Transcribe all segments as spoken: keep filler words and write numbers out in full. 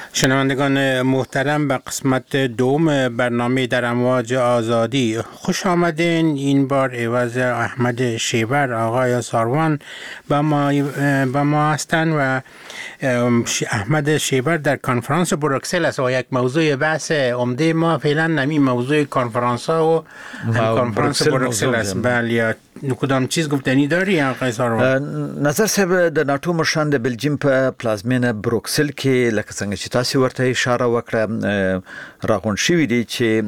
شنوندگان محترم به قسمت دوم برنامه در امواج آزادی خوش آمدین. این بار عوض احمد شیبر آقای ساروان با ما, با ما هستند و احمد شیبر در کنفرانس بروکسل است و یک موضوع بحث عمده ما فعلا نمی موضوع کنفرانس ها و کنفرانس بروکسل است. بله، کدام چیز گفتنی داری آقای ساروان؟ نظر صاحب د ناتو مشران د بلجیم په پلازمینه بروکسل کې لکه څنګه چې تاسو ورته اشاره وکړه راغون شوې دي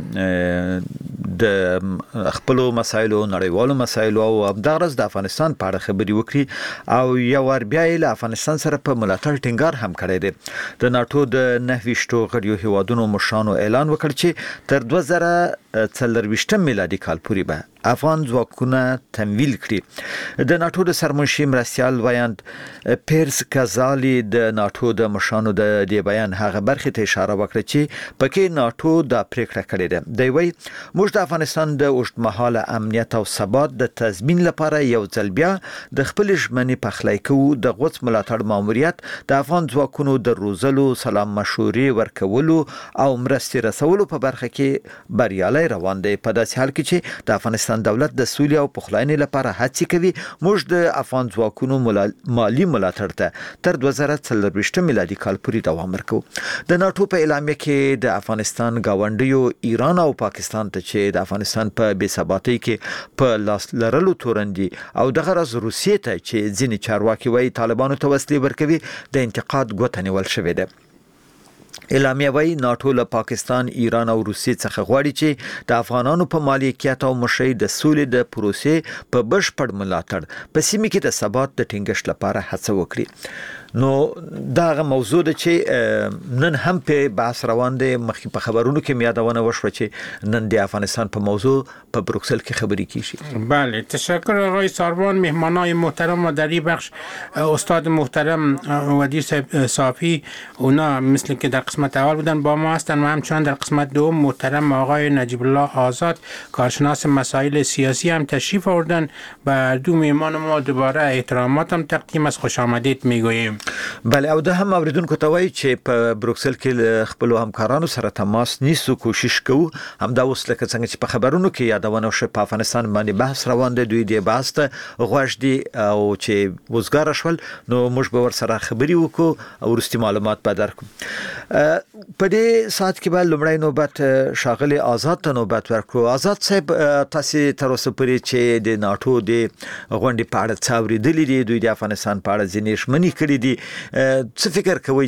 چې د خپل مسایلو نړیوالو مسایلو او د غرض د افغانستان په اړه خبري وکړي او یو ور بیا له افغانستان سره په ملاتړ ټینګار هم کړی دی. د ناتو د نهویشتو غړیو هیوادونو مشرانو اعلان وکړ چې تر دوه زره څلرويشتم میلادي کال پورې به افغان ځواکونه تمویل کړي. د ناتو د سرمنشي مرستیال ویاند پیرس کازالی د ناتو د مشرانو د دې بیان هغه برخه ته اشاره وکړه چې پکې ناتو د پریکړه کړې ده. دی وی موږ د افغانستان د اوږدمهاله امنیت او ثبات د تضمین لپاره یو ځل بیا د خپل ژمنې پخلی کوو. د غوڅ ملاتړ ماموریت د افغان ځواکونو د روزلو، سلام مشورې ورکولو او مرستې رسولو په برخه کې بریالي روان دی. په داسې حال کې چې د افغانستان دولت د سولې او پخلاینې لپاره هڅې کوي، موږ د افغان ځواکونو مالی ملاتړ ته تر دوه زره څلرويشتم میلادي کال پورې دوام ورکوي. د ناتو په اعلامیه کې د افغانستان گاونډیو ایران او پاکستان ته چې د افغانستان په بې ثباتۍ کې په لاس لرلو تورندي او د غرض روسیې ته چې ځینې چارواکي وایي طالبانو ته وسلې ورکوي د انتقاد ګوته نیول شوې ده. اعلامیه وی ناتو له پاکستان، ایران او روسیې څخه غواړي چې د افغانانو په مالیکیت او مشرۍ د سولې د پروسې په بشپړ ملاتړ په سیمه کې د ثبات د ټینګښت لپاره هڅه وکړي. نو دا موضوع ده چې نن هم په بحث روان دي. مخکې په خبرونو کې یادونه وشوه چې نن د افغانستان په موضوع په بروکسل کې خبري کیږي. بله، تشکر آقای ساروان. مهمانای محترم و در این بخش استاد محترم ودیر صافی، اونا مثل که در قسمت اول بودن با ما هستن و همچنان در قسمت دوم محترم آقای نجیب الله آزاد کارشناس مسائل سیاسی هم تشریف آوردن. بر دو مهمان ما دوباره احترامات هم تقدیم از خوش آمدید میگوییم. بله، او ده هم اوریدونکو ته وایي چې په بروکسل کې خپل همکارانو سره تماس نیسو، کوشش کوو. هم دا اوس لکه څنګه چې په خبرونو کې یادونه شوه په افغانستان باندې بحث روان دی، دوی دې بحث ته غوږ دي او چې وزګار شول نو موږ به ور سره خبري وکړو او وروستي معلومات به درکو. په دې سات کې به لومړی نوبت شاغلي آزاد ته نوبت ورکړو. آزاد صاحب، تاسو تر اوسه پورې چې د ناتو د غونډې په اړه څه اورېدلي دي، دوی د افغانستان په اړه ځینې ژمنې کړي دي، څه فکر کوي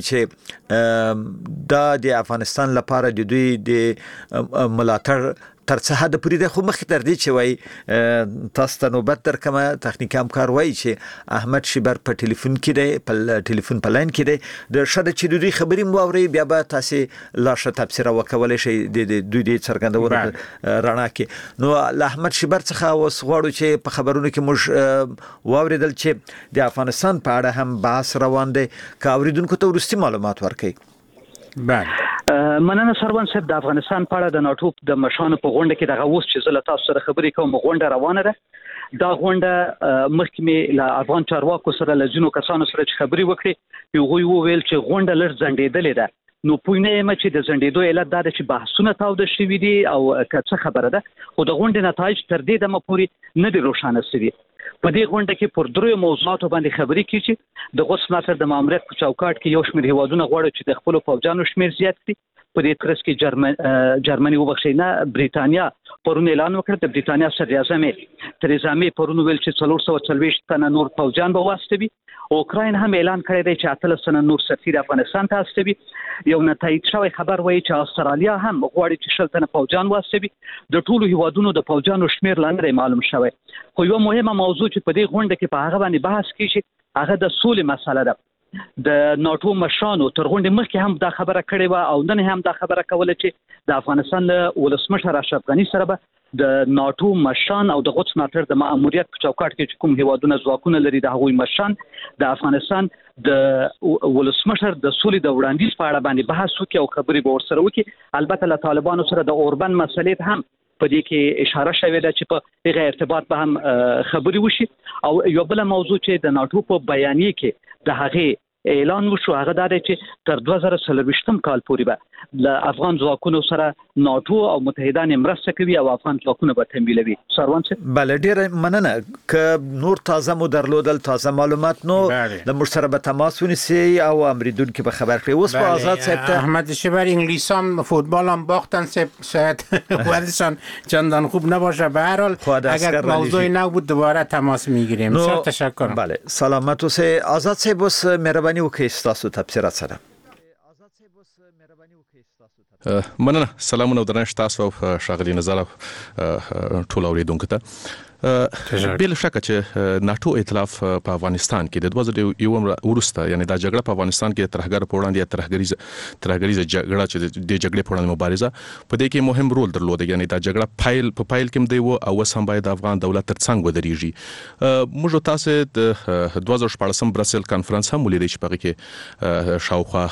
چې دا د افغانستان لپاره د دوی د ملاتړ تر څه حد پورې ده؟ خو مخکې تر دې چې وایي تاسو ته نوبت درکمه، تخنیکي همکار وایي چې احمد شیبر په ټلیفون کې دی، په ټلیفون په لاین کې دی. د شاده چې دوی خبرې مو اوري بیا به تاسو لا ښه تفسیر وکولای شئ د دوی د څرګندونې رڼا کې. نو احمد شیبر څخه اوس غواړو چې په خبرونو کې موږ واوریدل چې د افغانستان په اړه هم بحث روان دی، که اوریدونکو ته وروستي معلومات ورکړي. بله، مننه سروان صاحب. د افغانستان په اړه د ناتو د مشرانو په غونډه کې دغه اوس چې زه له تاسو سره خبرې کوم غونډه روانه ده. دا غونډه مخکې مې له افغان چارواکو سره له ځینو کسانو سره چې خبرې وکړې، هغوی وویل چې غونډه لږ ځنډېدلې ده. نو پوه نه یم چې د ځنډېدو علت دا ده چې بحثونه تاوده شوي دي او که څه خبره ده، خو د غونډې نتایج تر دې دمه پورې نه دي روښانه شوي. په دې غونډه کې پر دریو موضوعاتو باندې خبرې کیږي. د غوڅ ملاتړ د ماموریت په چوکاټ کې یو شمېر هیوادونه غواړي چې د خپلو پوځیانو شمېر زیات کړي. په دې ترڅ کې جرمن جرمني وبخښئ نه بریتانیا پرون اعلان وکړ. د بریتانیا صدراعظم تریزا می پرون ویل چې څلور سوه څلوېښت تنه نور پوځیان به واستوي. اوکراین هم اعلان کړی دی چې اتلس تنه نور سفیر افغانستان ته استوي. یو نه تایید شوی خبر وایي چې استرالیا هم غواړي چې شل تنه پوځیان واستوي. د ټولو هیوادونو د پوځیانو شمېر لا نه دی معلوم شوی. خو یوه مهمه موضوع چې په دې غونډه کې په هغه باندې بحث کیږي هغه د سولې مسله ده. د ناتو مشرانو تر غونډې مخکې هم دا خبره کړې وه او نن هم دا خبره کوله چې د افغانستان له ولسمشر اشرف غني سره به د ناتو مشران او د غوڅ ملاتړ د ماموریت په چوکاټ کې چې کوم هیوادونه ځواکونه لري د هغوی مشران د افغانستان د ولسمشر د سولې د وړاندیز په اړه باندې بحث وکړي او خبرې به ورسره وکړي. البته له طالبانو سره د اوربن مسلې هم په دې کې اشاره شوې ده چې په هغه ارتباط به هم خبرې وشي. او یو بل موضوع چې د ناتو په بیانیه کې د هغې اعلان وشو هغه دا چې تر دوه زره څلرویشتم کال پورې به د افغان ځواکونو سره ناتو او متحدان مرسته کوي او افغان ځواکونه به تمویلوي. سروان صاحب بله ډیره مننه. که نور تازه مو درلودل تازه معلومات نو د موږ سره به تماس ونیسئ او امریدونکو به خبر کړئ. اوس به آزاد صاحب ته احمد شیبر انگلیسان فوتبال هم باختن شاید وضعشان چندان خوب نباشه. به هر حال اگر موضوع نبود دوباره تماس میگیریم. بسیار تشکر. بله سلامت اوسئ. آزاد صاحب اوس مهرباني وکړئ تاسو تبصرات سره. مننه. سلامونه او درنښت تاسو او ښاغلي نظر ټول اوریدونکو ته. بل شک چې ناتو ائتلاف په افغانستان کې د دوه زره یو ورسته یعنی دا جګړه په افغانستان کې ترهګر په وړاندې ترهګریزه ترهګریزه جګړه چې د جګړې په وړاندې مبارزه په دې کې مهم رول درلود. یعنی دا جګړه پایل په پایل کې دی و او سم باید د افغان دولت ترڅنګ ودرېږي. موږ تاسو د دوه زره شپږم برسل کانفرنس هم ولیدای چې په کې شاوخوا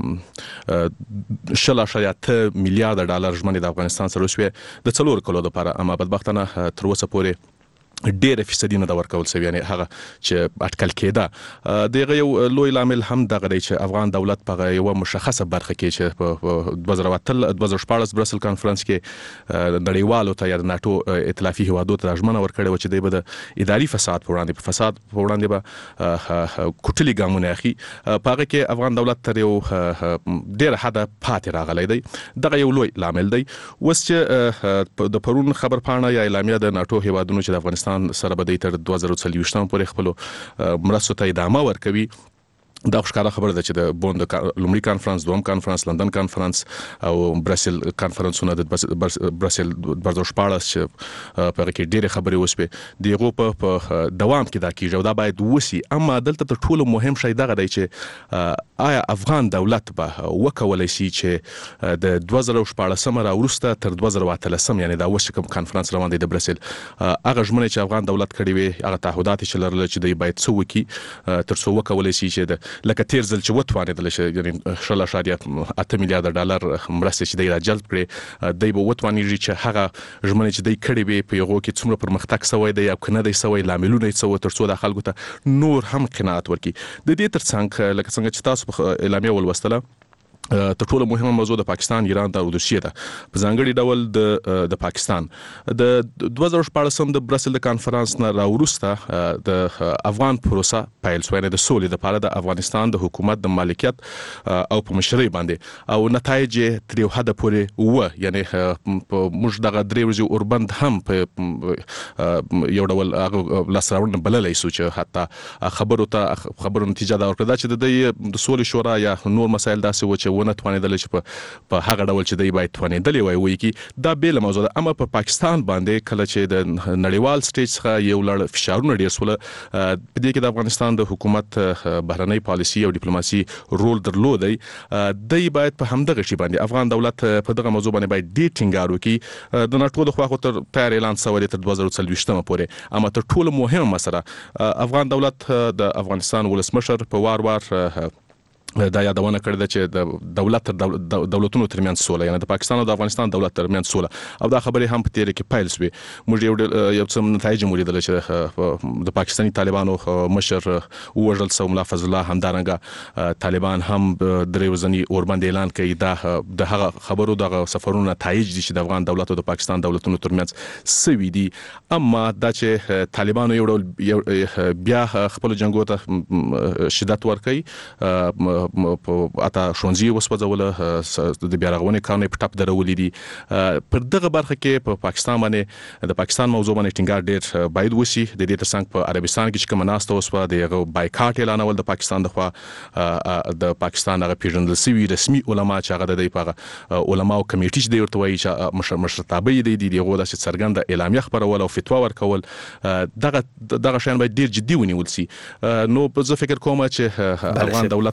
شل اشاریه میلیارډ ډالر ژمنې د افغانستان سره وسوي د څلور کلو لپاره، اما بدبختانه تر اوسه پورې ډېر فیصدي نه دا ورکول شوی. یعنی هغه چې اټکل کېده دغه یو لوی لامل هم دغه دی چې افغان دولت په یو مشخصه برخه کې چې په دوه زره اتل دوه زره شپږ برسل کانفرنس کې نړیوالو ته یا ناتو ائتلافي هیوادو ته ژمنه ورکړې و چې دوی به د اداري فساد په وړاندې په فساد په وړاندې به کوټلي ګامونه اخلي. په هغه کې افغان دولت تر یو ډېر حده پاتې راغلی دی. دغه یو لوی لامل دی. اوس چې د پرون خبر پاڼه یا اعلامیه د ناتو هیوادونو چې د افغانستان سره به د تر دوه زره څلوېښتم پورې خپل مرستو ته ادامه ورکوي. دا ښکاره خبره ده چې د بوند لومړي کانفرنس، دوم کانفرنس، لندن کانفرنس او برسل کانفرنسونه د برسل دوه زره شپاړس چې په هغه کې ډېرې خبرې وسوې د هغو په دوام کې دا کېږي او دا باید وسي. اما دلته تر ټولو مهم شی دغه دی چې آیا افغان دولت به وکولی شي چې د دوه زره شپاړسم راوروسته تر دوه زره اتلسم یعنی دا اوس چې کوم کانفرنس روان دی د برسل هغه ژمنې چې افغان دولت کړې وې هغه تعهدات چې لرله چې دوی باید څه وکړي تر څو وکولی شي چې د لکه تیر ځل چې وتوانېدل شي یعنی شل اشاریه اته میلیارډ ډالر مرستې چې دوی را جلب کړي دوی به وتوانېږي چې هغه ژمنې چې دوی کړې وې په هغو کې څومره پرمختګ سوی دی او که نه دی سوی، لاملونه یې څه وو تر څو د خلکو ته نور هم قناعت ورکړي. د دې تر څنګ لکه څنګه چې تاسو په اعلامیه ولوستله تر ټولو مهمه موضوع د پاکستان، ایران او روسیې ده. په ځانګړي ډول د د پاکستان د دوه زره شپاړسم د برسل د کانفرنس نه راوروسته د افغان پروسه پیل شوه، د سولې لپاره د افغانستان د حکومت د مالکیت او په مشرۍ باندې او نتایج تر یو حده پورې و. یعنی موږ دغه درې ورځې اوربند هم په یو ډول لاسته راوړنه بللی سو چې حتی خبرو ته خبرو نتیجه دا ورکړه چې د سولې شورا یا نور مسایل داسې و چې ونه توانېدل چې په هغه ډول چې دوی باید توانېدلی وای وایي کی دا بیله موضوع ده. اما په پاکستان باندې کله چې د نړیوال سټیج څخه یو لړ فشارونه ډېر سوله په دې کې د افغانستان د حکومت بهرنۍ پالیسي او ډیپلوماسي رول درلودی. دوی باید په همدغه شي باندې افغان دولت په دغه موضوع باندې باید ډېر ټینګار وکړي. د ناټو د خوا خو تر تیار اعلان سوی تر دوه زره څلوېښتمه پورې، اما تر ټولو مهمه مسله افغان دولت د افغانستان ولسمشر په وار وار دا یادونه کړې ده چې د دولت تر دولتونو ترمنځ سوله یعنی د پاکستان او د افغانستان دولت ترمنځ سوله او دا خبرې هم په تیره کې پیل شوې. موږ یو یو څه نتایج مو لیدل چې د پاکستاني طالبانو مشر ووژل شو ملا فضل الله، همدارنګه طالبان هم درې ورځني اوربند اعلان کوي. دا د هغه خبرو دغه سفرونو نتایج دي چې د افغان دولت او د پاکستان دولتونو ترمنځ سوي دي. اما دا چې طالبانو یو ډول بیا خپل جنګو ته شدت ورکوي په اته شونځي وسپځوله د بیا رغونې کارونه په ټپ درولې دي. پر دغه برخه کې په پاکستان باندې د پاکستان موضوع باندې ټینګار ډېر باید وشي. د دې ترڅنګ په عربستان کې چې کومه ناسته وسوه د بایکاټ اعلانول د پاکستان د خوا د پاکستان هغه پیژندل شوي رسمي علما چې هغه د په علماو کمیټې چې دی ورته وایي چې مشر مشرتابه یې دی دغه داسې څرګنده اعلامیه خپرول او فتوا ورکول دغه دغه شیان باید ډېر جدي ونیول شي. نو زه فکر کوم چې افغان دولت به بیا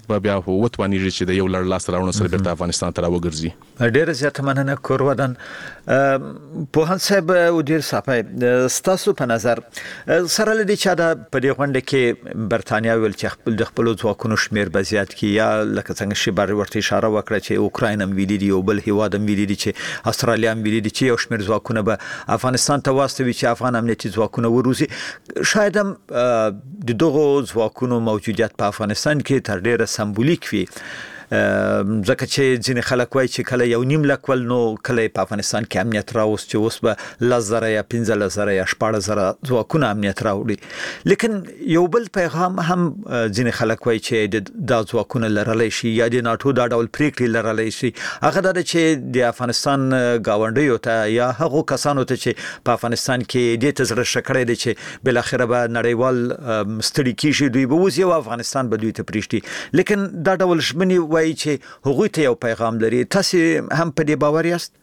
وتوانیږي چې د یو لړ لاس راوړنو سره بیرته افغانستان ته راوګرځي. ډېر زیات مننه کورودن په هان صاحب ودیر صاحب ستاسو په نظر سره لدی چې دا په دې غونډه کې برتانیا ویل چې خپل د خپل ځواکونو شمیر به زیات کی یا لکه څنګه شی بار ورته اشاره وکړه چې اوکراین هم ویلي دی او بل هیواد هم ویلي دی چې استرالیا هم ویلي دی چې یو شمیر ځواکونه به افغانستان ته واستوي چې افغان امنیتي ځواکونه وروزي. شاید هم د دغه ځواکونو موجودیت په افغانستان کې تر ډیره سمبولیک وي ځکه چې ځینې خلک وایي چې کله یو نیم لک ول نو کله په افغانستان کې امنیت راوست چې اوس به لزر یا پنځه لزر یا شپږ زره ځواکونه امنیت راوړي. لیکن یو بل پیغام هم ځینې خلک وایي چې د ځواکونه لرلای شي یا د ناتو دا ډول پریکړې لرلای شي هغه دا چې د افغانستان گاونډیو ته یا هغو کسانو ته چې په افغانستان کې د تزر شکړې دي چې بل اخر به نړیوال ستړي کیږي دوی به وځي او افغانستان به دوی ته پریشتي. لیکن دا ډول شمنی چې هغوی ته یو پیغام لري. تاسو هم په دې باور یاست؟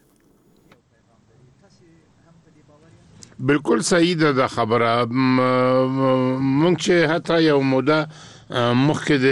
بالکل صحیح ده خبره. مونږ چې حتی یو موده مخکې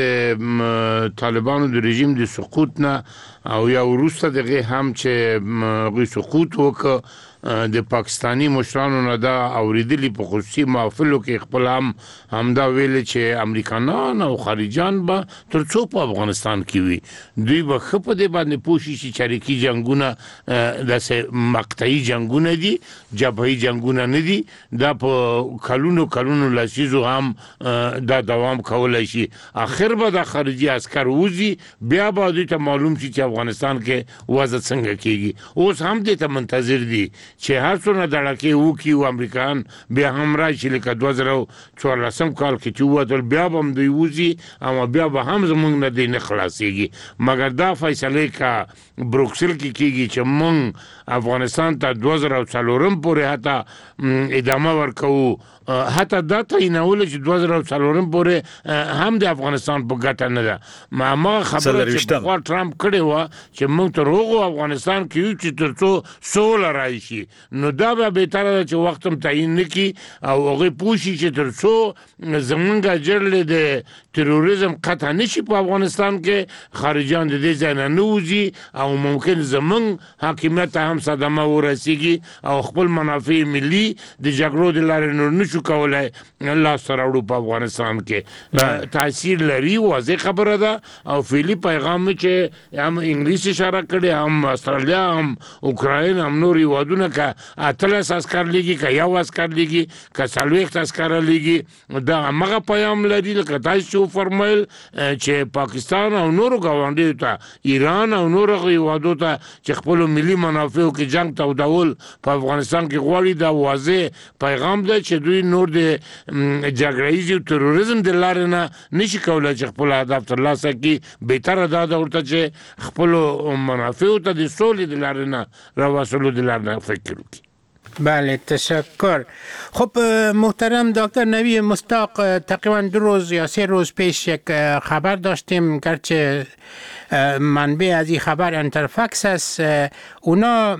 د طالبانو د رژیم د سقوط نه او یا وروسته دغه هم چې غوي سقوط وک د پاکستانی مشرانو نه دا اوریدلی په خصوصي محفلو کې خپل هم همدا ویل چې امریکایان او خارجيان به ترڅو په افغانستان کې وي دوی به خپ دې باندې پوښي چې چریکي جنگونه د مقطعي جنگونه دي جبهي جنگونه نه دي دا په کلونو کلونو لسیزو هم دا دوام کولای شي. اخر به د خارجي عسكر وځي بیا به دوی ته معلوم شي چې افغانستان کې وضع څنګه کیږي. اوس هم دې ته منتظر دي چې هر څونه دړکې وکي او امریکایان بیا هم راشي لکه دوه زره څوارلسم کال کې چې ووتل بیا به هم دوی وځي او بیا به هم زموږ نه دی نه خلاصېږي. مګر دا فیصله کا بروکسل کې کېږي چې موږ افغانستان ته دوه زره څلورم پورې حتی ادامه ورکوو حتی دا تعینول چې دوه زره څلورم پورې هم د افغانستان په ګټه نه ده. ما خبره چې په ټرمپ کړې و چې موږ ته روغو افغانستان کې یو چې ترڅو سوله راشي نو دا به بهتره ده چې وخت هم تعیین نکړي او هغه پوښي چې ترڅو زمونږ اجرل د تروریزم قطع نشي په افغانستان کې خارجيان د دې ځای نه نوځي او ممکن زمونږ حاکمیت هم صدمه ورسیږي او خپل منافع ملي د جګړو د لارې نور نشو کولای الله سره وړو په افغانستان کې تاثیر لري. واضح خبره ده او فعلی پیغام چې هم انګلیس اشاره کړي هم استرالیا هم اوکراین هم نور یوادونه ک اتلس عسكر لګي ک یو عسكر لګي ک څلويخت عسكر لګي دا هغه پیغام لري لکه تاسو فرمایل چې پاکستان او نور غونډې ته ایران او نور یوادو ته چې خپل ملي منافعو کې جنگ تودول په افغانستان کې غواړي دا واضح پیغام ده چې دوی نور د جګړې او تروریزم د لارې نه نشي کولای چې خپل هدف ترلاسه کړي. بهتره ده دا ورته چې خپل منافع ته د سولې د لارې نه راوصلو د لارې نه فکر وکړي. بله تشکر. خب محترم دکتر نوی مصداق تقریبا دو روز یا سه روز پیش یک خبر داشتیم گرچه منبع از این خبر انترفکس است اونا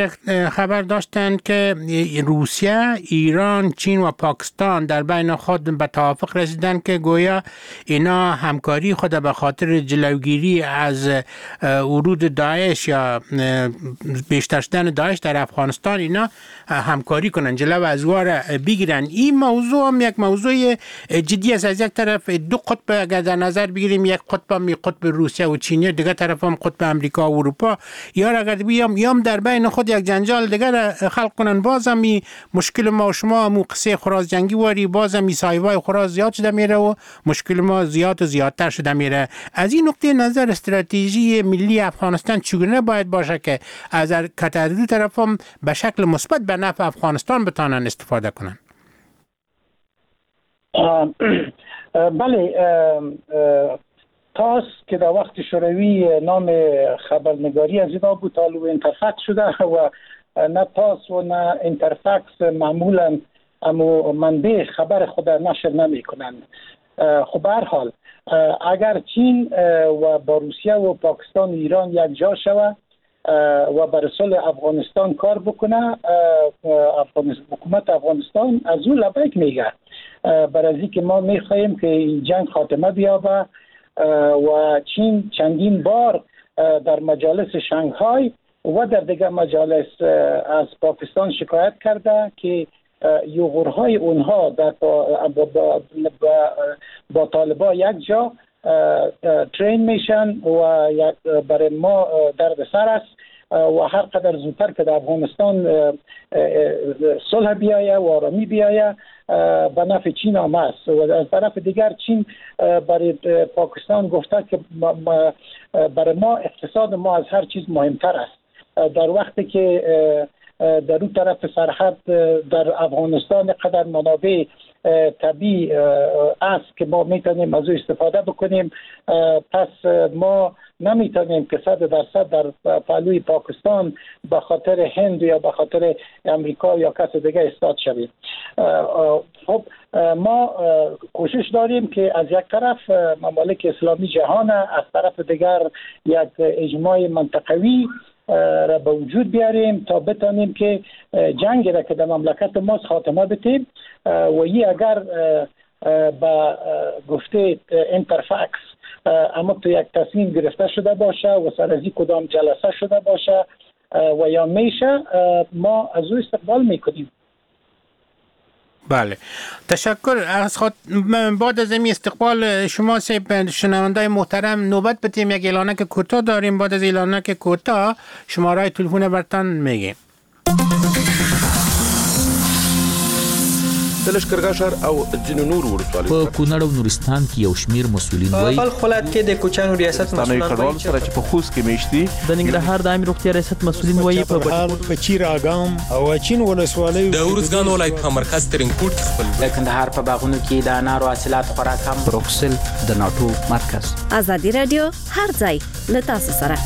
خبر داشتن که روسیه، ایران، چین و پاکستان در بین خود به توافق رسیدن که گویا اینا همکاری خود به خاطر جلوگیری از ورود داعش یا بیشتر شدن داعش در افغانستان اینا همکاری کنن جلو از وار بگیرن. این موضوع هم یک موضوع جدی است. از یک طرف دو قطب اگر در نظر بگیریم یک قطب هم قطب روسیه و چین دیگه طرف هم قطب امریکا و اروپا یا اگر بیام یام در بین خود یک جنجال دیگر خلق کنن بازم می مشکل ما و شما مو قصه خراز جنگی واری بازم می سایوای خراز زیاد شده میره و مشکل ما زیاد و زیادتر شده میره. از این نقطه نظر استراتژی ملی افغانستان چگونه باید باشه که از کتر دو طرف هم به شکل مثبت به نفع افغانستان بتانن استفاده کنن؟ بله تاس که در وقت شوروی نام خبرنگاری از اینا بود حالا انترفکس شده و نه تاس و نه انترفکس معمولا اما منبع خبر خود نشر نمی کنند. خب به هر حال اگر چین و با روسیه و پاکستان و ایران یک جا شود و بر صلح افغانستان کار بکنه افغانستان حکومت افغانستان از اون لبیک میگه برای اینکه ما میخواهیم که این جنگ خاتمه بیابه و چین چندین بار در مجالس شانگهای و در دیگر مجالس از پاکستان شکایت کرده که یوغورهای اونها در با, با, با, با طالبان یک جا ترین میشن و برای ما درد سر است و هر قدر زودتر که در افغانستان صلح بیایه و آرامی بیایه به نفع چین هم است. و از طرف دیگر چین برای پاکستان گفته که برای ما اقتصاد ما از هر چیز مهمتر است. در وقتی که در اون طرف سرحد در افغانستان قدر منابع طبیعی است که ما میتونیم از او استفاده بکنیم، پس ما نمیتونیم که صد درصد در پهلوی پاکستان به خاطر هند یا به خاطر امریکا یا کس دیگه استاد شویم. خب ما کوشش داریم که از یک طرف ممالک اسلامی جهان، از طرف دیگر یک اجماع منطقوی را به وجود بیاریم تا بتانیم که جنگ را که در مملکت ما خاتمه بدیم و ای اگر با گفته اینترفکس اما تو یک تصمیم گرفته شده باشه و سر از کدام جلسه شده باشه و یا میشه، ما از او استقبال میکنیم. بله، تشکر. از خود بعد از این استقبال شما سه شنوندای محترم نوبت بدیم یک اعلانک کوتاه داریم. بعد از اعلانک کوتاه شماره تلفن برتان میگیم. د لشکرګاه ښار او ځینو نورو ولسوالیو په کونړ او نورستان کې یو شمیر مسؤلین وایي په بلخ ولایت کې د کوچیانو ریاست مسؤلین وایي چې په خوست کې میشتي د ننګرهار د عامه روغتیا ریاست مسؤلین وایي په بهار په چیر اګام او چین ولسوالیو د ورزګان ولایت په مرکز ترینکوټ خپل د کندهار په باغونو کې د انارو حاصلات خورا کم. بروکسل د ناتو مرکز. ازادي رادیو هر ځای له تاسو سره.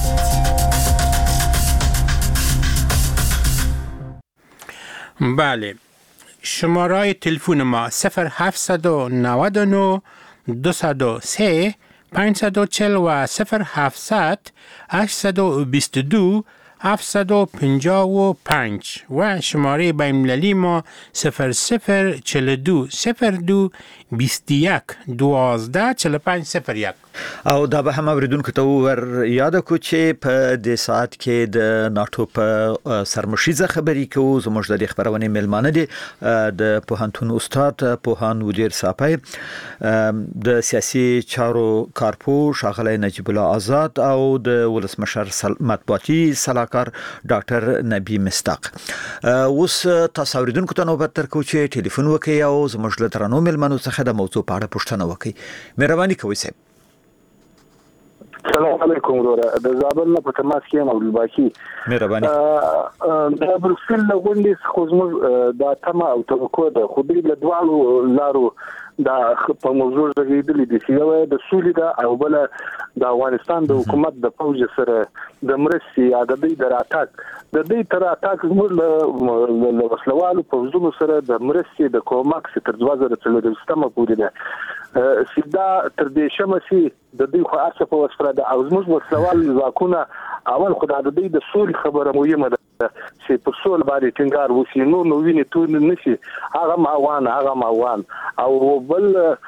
بله، شماره تلفن ما صفر هفتصد و نود و نه دویست و سه پانصد و چهل و صفر هفتصد هشتصد و بیست و دو هفتصد و پنجاه و پنج و شماره بین‌المللی ما صفر صفر چهل و دو صفر دو بیست و یک دوازده چهل و پنج صفر یک. او دا به هم اوریدونکو ته ور یاد کو چې په دې ساعت کې د ناتو په سرمشيزه خبري کوو. زموږ د خبرونه ملمانه دي د پوهنتون استاد پوهان وزیر صاحب، د سیاسي چارو کارپوش اغلی نجیب الله آزاد او د ولسمشر مطبوعاتي صلاحکار ډاکټر نبی مستاق. اوس تاسو اوریدونکو ته نوبت ترکو چې ټلیفون وکړئ او زموږ له ترانو ملمنو څخه د موضوع په اړه پوښتنه وکړئ. مهرباني کوئ صاحب. السلام علیکم وروره، د زابل نه په تماس کې یم عبدالباقي. مهرباني. د بروکسل له غونډې خو زموږ د تمه او توقع د خو دوی له دواړو لارو دا په موضوع غږېدلې دي چې یو د سولې ده او بل د افغانستان د حکومت د فوج سره د مرستې یا د دوی د راتګ د دوی تر راتګ زموږ له وسلوالو فوجونو سره د مرستې د کوماکس تر دوه زره څلوېښتمه پورې ده سیدا تر دې شمه سي د دوی خو اسه په وسره ده او زموږ وسلوال ځواکونه اول خو د دوی د سولې خبره مهمه ده چې په سول باندې ټینګار وشي. نو نو ویني ټول نشي هغه ماوان هغه ماوان او بل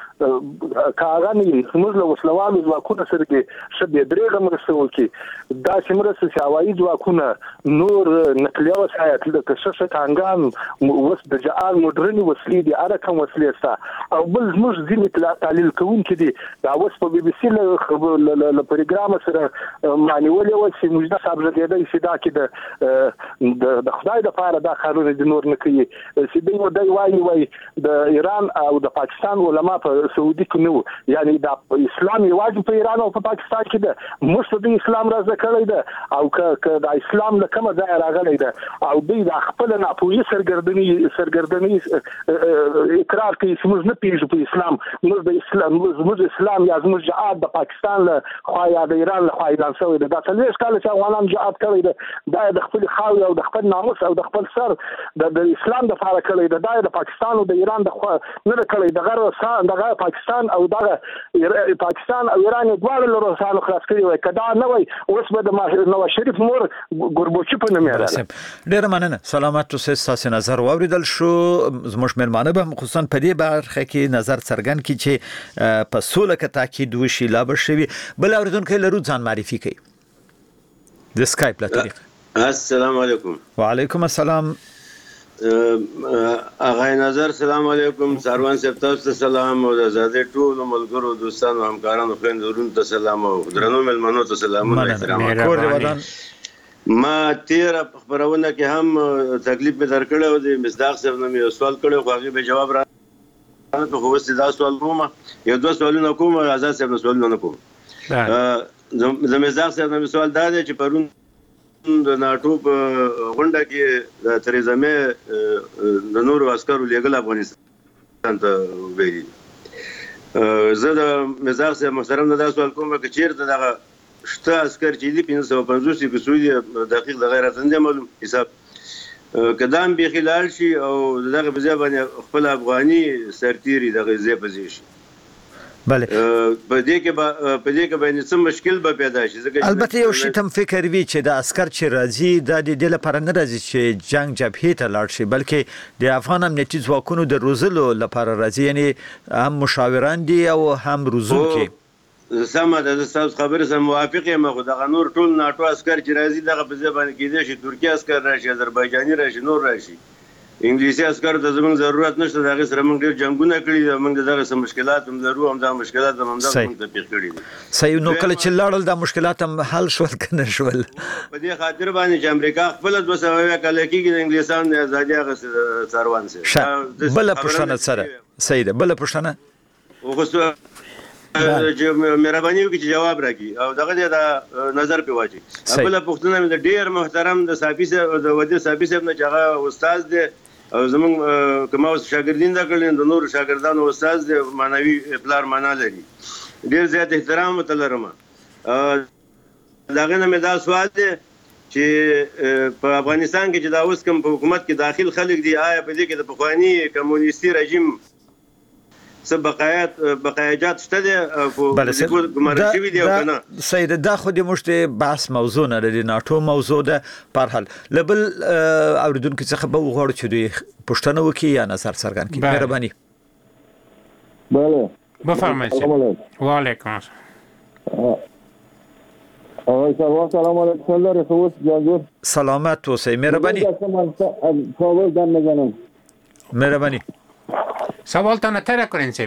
کاغانی زموږ له وسلوالو ځواکونه سره کې شبي درېغه مرسته وکي. دا چې مرسته چې هوایي ځواکونه نور نقلیه وسایط لکه ششه ټانګان وس د جعال مدرني وسلې دي اره کوم وسلې ستا او بل زموږ ځینې تحلیل کوونکي دي دا اوس په بي بي سي له پروګرام سره معنیولې و چې موږ د صاحب زګیدای چې دا کې د د خدای د پاره دا قانون د نور نه کوي چې دوی ودی وایي وایي د ایران او د پاکستان علما په سعودي کې نو یعنی د اسلام یوازې په ایران او په پاکستان کې ده مستد اسلام راځه کړی ده او ک د اسلام له کومه ځای راغلی ده او دوی د خپل ناپوهي سرګردنی سرګردنی اقرار کوي چې موږ نه پیژو په اسلام موږ د اسلام موږ اسلام یا موږ جهاد د پاکستان له خوا یا د ایران له خوا اعلان شوی ده. دا څلور کال چې افغانان جهاد کړی ده دا د خپل خاوی او د خپل ناموس او د خپل سر د اسلام د لپاره کړی ده. دا د پاکستان او د ایران د خوا نه کړی د غیر دغه دغه پاکستان او دغه پاکستان او ایران دواړو له روسانو خلاص کړي وای کدا نه وای اوس به د نواز شریف مور ګوربوچي په نوم یې ډیر مننه سلامات اوسئ تاسو نظر واوریدل شو زموږ مېلمانه به خصوصا په دې برخه کې نظر څرګند کړي چې په سوله کې تاکید وشي لا بشوي بل اوریدونکو لرو ځان معرفي کړي د سکایپ له طریقه السلام علیکم وعلیکم السلام اغای نظر سلام علیکم سروان صاحب تاسو ته سلام او د زاده ټول ملګرو دوستانو همکارانو خويندورونو ته سلام او درنو ملمنو ته سلامونه احترام ما تیر خبرونه کې هم تکلیف به درکړو او د مصداق صاحب نوم یو سوال کړو خو هغه به جواب را ته خو وسې دا سوال کوم یو دوه سوالونه کوم آزاد صاحب سوالونه کوم د مصداق صاحب نوم سوال دا دی چې پرون د ناټو په غونډه کې د تریزا مې د نورو عسکرو لیږل افغانستان ته ویلي زه د مزاق صاحب محترم نه دا سوال کوم چې چیرته دغه شته عسکر چې دي پنځه سوه پنځوس کې سوي دقیق د غیر اتنده معلوم حساب کدام به خلال شي او دغه په ځای باندې خپل افغاني سرتیري دغه ځای په ځای شي بله په دې کې په دې کې باندې څه مشکل به پیدا شي البته یو شی تم فکر وی چې د عسكر چې راځي د دې لپاره نه راځي چې جنگ جبهه ته لاړ شي بلکې د افغان امنیتي ځواکونو د روزلو لپاره راځي یعنی هم مشاوران دي او هم روزونکي سمه ده تاسو خبره سم موافق یم خو دغه نور ټول ناټو عسكر چې راځي دغه په ځای باندې کېدای شي ترکیه عسكر راشي آذربایجاني راشي نور راشي انګلیسي عسكر ته زموږ ضرورت نشته دغه سره موږ ډیر جنگونه کړي دي موږ دغه سم مشکلات هم لرو هم دا مشکلات هم دا موږ ته پیښ کړي دي صحیح نو کله چې لاړل دا مشکلات هم حل شول کنه شول په دې خاطر باندې چې امریکا خپل د وسوي کله کې د انګلیسانو د ازادي غو څاروان سره بل پښتنه سره صحیح ده بل پښتنه وګورئ چې مهرباني وکړي چې جواب راکړي او دغه د نظر په واچي خپل پښتنه د ډیر محترم د صافي د ودی صافي صاحب نه چې هغه استاد دی او زمونږ کومه شاګردین دا کړل د نور شاګردانو استاد دی معنوي پلار معنا لري ډیر زیات احترام ته لرم داغه نه مې دا سوال دی چې په افغانستان کې چې دا اوس کوم په حکومت کې داخل خلک دي آیا په دې کې د پخوانی کمونیستي رژیم څه بقایات بقایات شته دي په ګمارل شوي دي او کنه سید دا خو د مشته بحث موضوع نه لري ناټو موضوع ده په حال لبل اوریدونکو څخه به وغواړو چې دوی پښتنه وکي یا نظر څرګند کړي مهرباني بله بفرمایئ وعلیکم السلام او سلام علیکم الله رسول جانجور سلامت اوسئ مهرباني سوال دم میزنم مهرباني سوال تا نتره کنین سیب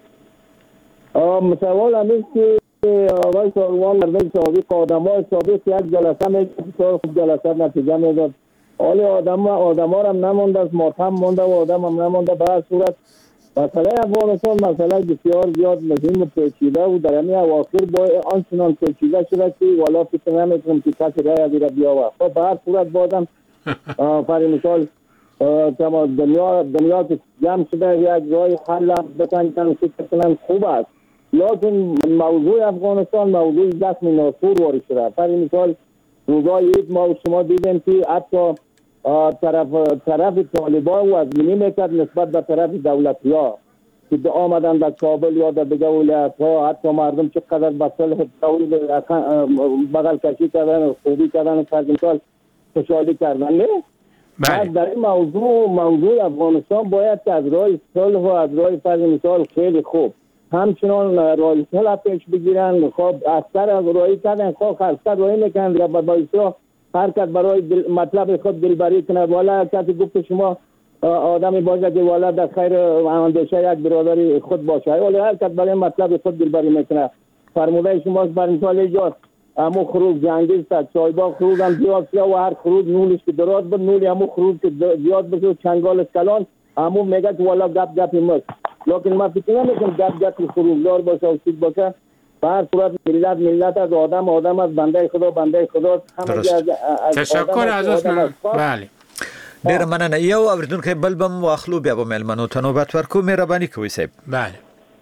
سوال همیست که آقای ساروان مردم سابق آدم های سابق یک جلسه میگه خوب جلسه نتیجه میداد حالی آدم ها هم نمونده از ماتم مونده و آدم هم نمونده به هر صورت مسئله افغانستان مسئله بسیار زیاد مهم و پیچیده و در همین اواخر با آنچنان پیچیده شده که والا فکر نمیکنم که کسی رای از این بیاوه خب به هر صورت بازم فری مثال تمام دنیا دنیا که جمع شده یک رای حل بکنن فکر کنن خوب است لیکن موضوع افغانستان موضوع جسم ناسور وارد شده فری مثال روزای عید ما شما دیدیم که حتی طرف طرف طالبان وزنی میکرد نسبت به طرف دولتی ها که آمدن در کابل یا در دیگه ولایت ها حتی مردم چقدر به صلح بغل کشی کردن خوبی کردن فرض مثال خوشحالی کردن نه بعد در این موضوع موضوع افغانستان باید که از راه صلح و از راه فرض مثال خیلی خوب همچنان راه صلح پیش بگیرن خب اکثر راهی کردن خب اکثر راهی میکنن یا با ایسا هر کس برای دل... مطلب خود دلبری کنه والا کسی گفت شما آدمی باشه که والا در خیر اندیشه یک برادری خود باشه ولی هر کس برای مطلب خود دلبری میکنه فرموده شما بر مثال ایجاد همون خروج جنگیز تا چایبا خروج هم زیاد شده و هر خروج نولش که دراز بود نولی همون خروج که زیاد بشه چنگال کلان همون میگه که والا گپ گپی مست لیکن ما فکر نمیکنم گپ گپی خروجدار باشه و چیز باشه به هر صورت ملت ملت از آدم آدم از بنده خدا بنده خدا تشکر از اسم بله ډیر مننه یو اوریدونکو بل بم واخلو بیا به ملمنو ته نوبت ورکو مهرباني کوئ صاحب بله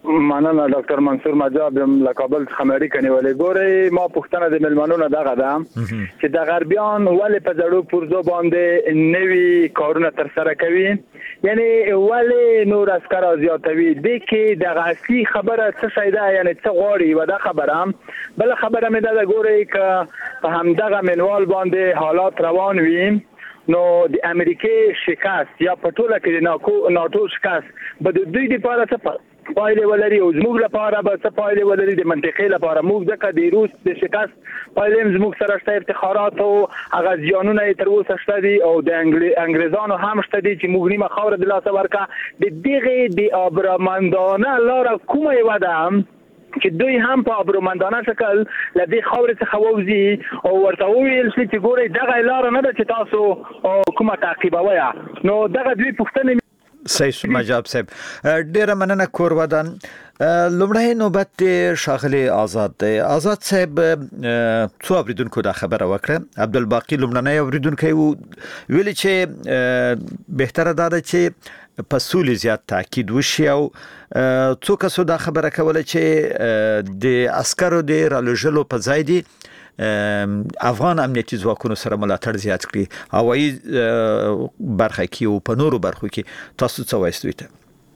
مننه ډاکټر منصور مجاب له کابل څخه مېړی کني ولې ګوري ما پښتنه د ملمنونو دغه ده چې د غربیان ولې په زړو پرزو باندې نوي کارونه تر سره کوي یعنی ولې نور اسکر زیاتوي د کې د اصلي خبره څه شي ده یعنی څه غواړي و دا خبره بل خبره مې ده ګوري ک په همدغه منوال باندې حالات روان وي نو د امریکای شکست یا په ټوله کې د ناتو شکست به د دوی لپاره څه پایله ولري او زموږ لپاره به څه پایله ولري د منطقې لپاره موږ ځکه د روس د شکست پایله زموږ سره شته افتخارات او هغه ځانونه تر اوسه شته دي او د انګریزانو هم شته دي چې موږ نیمه خاور د لاسه ورکا د دغه د ابرمندانه لار کومه یو ده چې دوی هم په ابرومندانه شکل لدی خاورې څخه ووزي او ورته ویل چې ګوري دغه لار نه ده چې تاسو کومه تعقیبوي نو دغه دوی پښتنه صحیح مجاب صاحب ډیره مننه کور ودان لومړی نوبت شاغلی آزاد دی آزاد صاحب څو اوریدونکو دا خبره وکړه عبدالباقی لومړنی اوریدونکی ویل چې بهتره ده چې په سولې زیات تاکید وشي او څو کسو دا خبره کوله چې د عسکرو د رالوجلو په ځای دی افغان امنیتي ځواکونو سره ملاتړ زیات کړي هوایي برخه کې او په نورو برخو کې تاسو څه وایستوي ته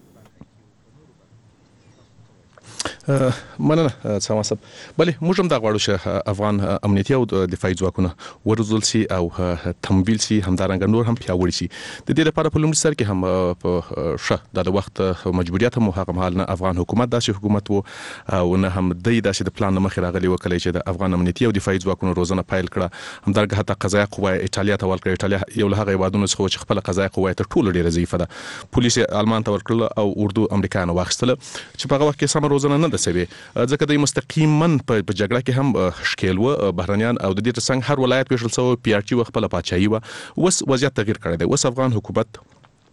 مننه سلام صاحب بله موږ هم دا غواړو چې افغان امنیتي او دفاعي ځواکونه ورزول سي او تمویل سي همدارنګه نور هم پیاوړي سي د دې لپاره په لومړي سر کې هم په شه د وخت مجبوریت هم هغه مهال نه افغان حکومت داسې حکومت وو او نه هم د داسې د پلان مخ راغلي وکړي چې د افغان امنیتي او دفاعي ځواکونو روزنه پایل کړه همدارنګه حتی قضایي قوه ایتالیا ته ورکړه ایتالیا یو له هغه هیوادونو څخه چې خپل قضایي قوه تر ټولو ډیره ضعیفه ده پولیس آلمان ته ورکړه او اردو امریکایانو واخیستله چې په هغه وخت کې سم روزنه نه ده سوي ځکه د مستقیما په جګړه کې هم شکیل و بهرنیان او د دې ترڅنګ هر ولایت ویشل سو پی ار ټي خپل پاچایي و وس وضعیت تغیر کړی دی وس افغان حکومت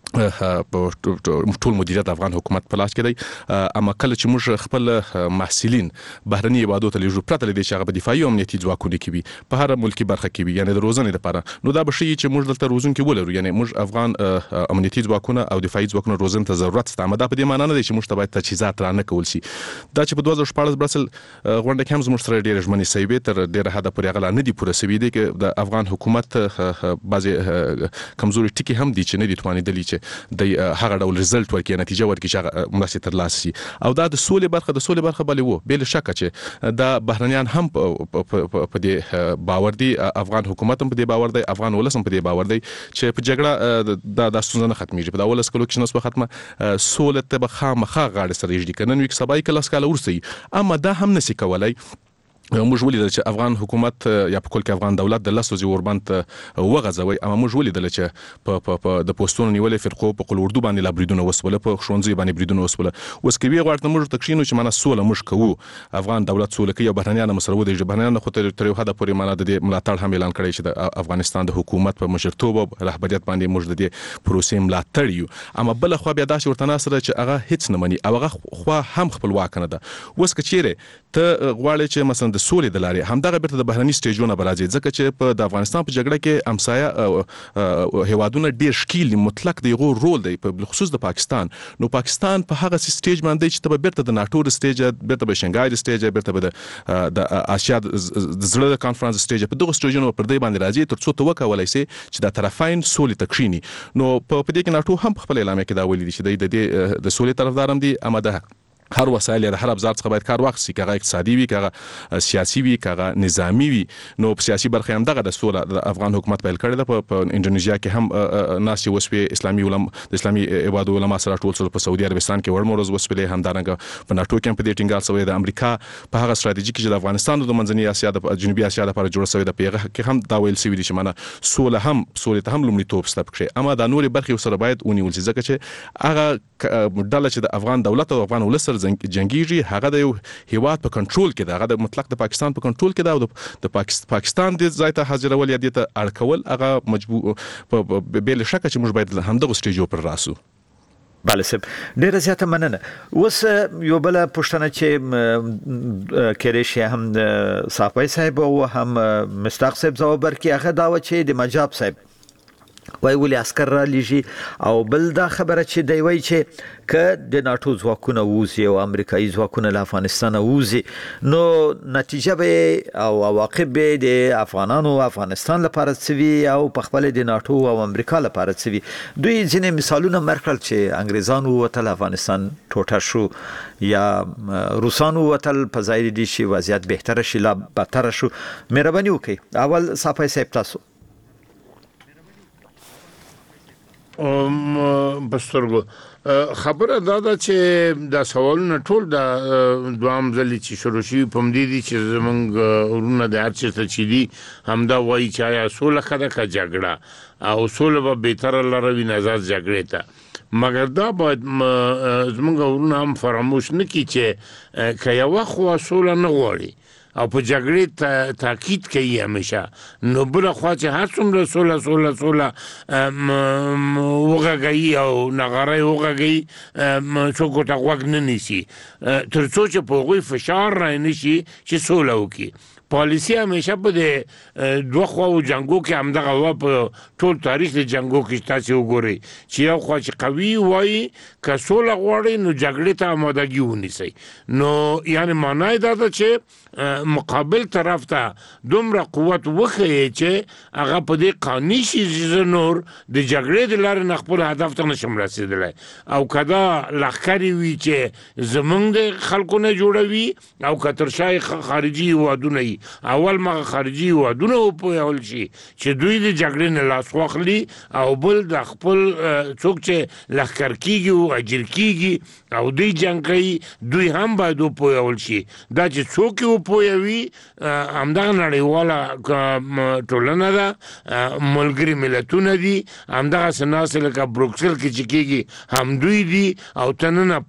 ټول مدیریت افغان حکومت په لاس کې دی اما کله چې موږ خپل محصلین بهرني هیوادو ته لیږو پرته لدې چې هغه دفاعي او امنیتي ځواکونه کې وي په هر ملکی برخه کې وي یعنی د روزنې لپاره نو دا به شي چې موږ دلته روزون کې ولرو یعنی موږ افغان امنیتي ځواکونه او دفاعي ځواکونه روزن ته ضرورت شته اما دا په دې معنی نه دی چې موږ ته باید تجهیزات را نه کول شي دا چې په دوه زره شپاړس برسل غونډه کې هم زموږ سره ډېر ژمنې سوي تر ډېر حد پورې غلا نه دي پوره سوي دي چې د افغان حکومت بعضي کمزوري ټکي هم دي چې نه دي توانېدلي چې د هغه ډول رزلټ ورکړي نتیجه ورکړي چې مرسته تر لاسه شي او دا د سولې برخه د سولې برخه بلې وو بل شک چې دا بهرنیان هم په دې باور دي افغان حکومت هم په دې باور دی افغان ولس هم په دې باور دی چې په جګړه دا د ستونزه نه ختميږي په دا ولس کلو کې نسبه ختمه سولې ته به خامخا غاړه سره یږي کنن وي سبای کلاس کاله ورسي اما دا هم نسی کولای موږ ولیدل چې افغان حکومت یا په کول کې افغان دولت د لاسو زیوربند وغځوي اما موږ ولیدل چې په په د پوسټونو نیولې فرقو په قل اردو باندې لابریدونه وسوله په شونځي باندې بریدونه وسوله اوس کوي غواړم موږ تکشینو چې معنا سوله موږ کوو افغان دولت سوله کوي بهرنیان مسرو د بهرنیان خو تر یو حد پورې معنا د ملاتړ هم اعلان کړی چې د افغانستان د حکومت په مشرتوب رهبریت باندې موږ د دې پروسې ملاتړ یو اما بل خو بیا داسې ورته ناسره چې هغه هیڅ نه مني او هغه خو هم خپلواک نه ده اوس کچېره ته غواړي چې مثلا د سولې د لارې همدغه بیرته د بهرني سټیجونو برازي ځکه چې په د افغانستان په جګړه کې امسایه هیوادونه ډیر شکیل مطلق دی غو رول دی په خصوص د پاکستان نو پاکستان په هغه سټیج باندې چې ته بیرته د ناتو سټیج بیرته به شنګای سټیج بیرته د آسیا د زړه کانفرنس سټیج په دغه سټیجونو پر دې باندې راځي تر څو ته وکولای شي چې د طرفین سولې تکشینی نو په دې کې ناتو هم خپل اعلان کې دا ویلي چې د د سولې طرفدارم دي اما ده هر وسایل د هر ابزار څخه باید کار واخلي کغه اقتصادي وي کغه سیاسي وي کغه نظامی وي نو په سیاسي برخه هم دغه د سوله د افغان حکومت پیل کړی ده په انډونیزیا کې هم ناس وسوي اسلامي علماء د اسلامي عبادت علماء سره ټول سره په سعودي عربستان کې ورمروز وسپلې هم دارنګ په ناتو کې په دې ټینګال سوی د امریکا په هغه ستراتیژي کې چې د افغانستان د منځنۍ اسیا د جنوبي اسیا لپاره جوړ شوی د پیغه کې هم دا ویل سوی دي چې معنا سوله هم سوله ته هم لومړی توپ ستپ کړي اما د نوري برخې سره باید ونیول شي ځکه چې هغه ډله چې د افغان دولت او افغان ولس سره جنگيږي هغه د یو هیواد په کنټرول کې ده هغه د مطلق د پاکستان په کنټرول کې ده او د پاکستان د ځای ته حاضرول یا د اړکول هغه مجبور به له شک چې موږ باید همدغه سټیجو پر راسو بله سب ډیره زیاته مننه اوس یو بل پښتنه چې کریشي هم صافي صاحب او هم مستاق صاحب ځواب ورکړي هغه دا و چې د مجاب صاحب وای ولې عسكر را لېږي او بل دا خبره چې دی وای چې ک د ناتو ځواکونه ووزي او امریکایي ځواکونه له افغانستان ووزي نو نتیجه به او عواقب به د افغانانو افغانستان لپاره سوي او په خپل د ناتو او امریکا لپاره سوي. دوی ځینې مثالونه مرکل چې انګريزانو وتل افغانستان ټوټه شو یا روسانو وتل په ځای دي چې وضعیت بهتره شي لا بدتر شو. مهرباني وکړئ اول صافي صاحب تاسو ام بسترګو خبره دا ده چې دا سوالونه ټول دا دوام ځلې چې شروع شي په مدې دي چې زمونږ ورونه د هر څه چې دي همدا وایي چې آیا سوله خده کا جګړه او سوله به بهتر لروي نظر جګړه ته مګر دا باید زمونږ ورونه هم فراموش نه کړي چې که یو خو سوله نه غواړي او په جګړې تاکید کوي همیشه نو بل خو چې هر څومره سوله سوله سوله وغږی او نغاره وغږی څوک ته غوږ نه نیسي تر څو چې په هغوی فشار را نشي چې سوله وکړي. پالیسی همیشه په د دوه خواو جنگو کې همدغه وا په ټول تاریخ د جنگو کې تاسو وګورئ چې یو خوا چې قوي وایي که سوله غواړي نو جګړې ته آمادګي ونیسي. نو یعنی معنی دا ده چې مقابل طرف ته دومره قوت وښیي چې هغه په دې قانوني شي چې نور د جګړې د لارې نه خپل هدف ته نشم رسېدلی او که دا لښکرې وي چې زمونږ د خلکو نه جوړوي او که تر شا خارجي هېوادونه وي اول ما خارجي هېوادونه وپوهول شي چې دوی د جګړې نه لاس واخلي او بل د خپل څوک چې لښکر کېږي او اجر کېږي او دوی جنګ کوي دوی هم باید وپوهول شي. دا چې څوک یې وپوهوي همدغه نړیواله ټولنه ده ملګري ملتونه دي همدغسې ناستې لکه بروکسل کې چې کېږي هم دوی دي او تر ننه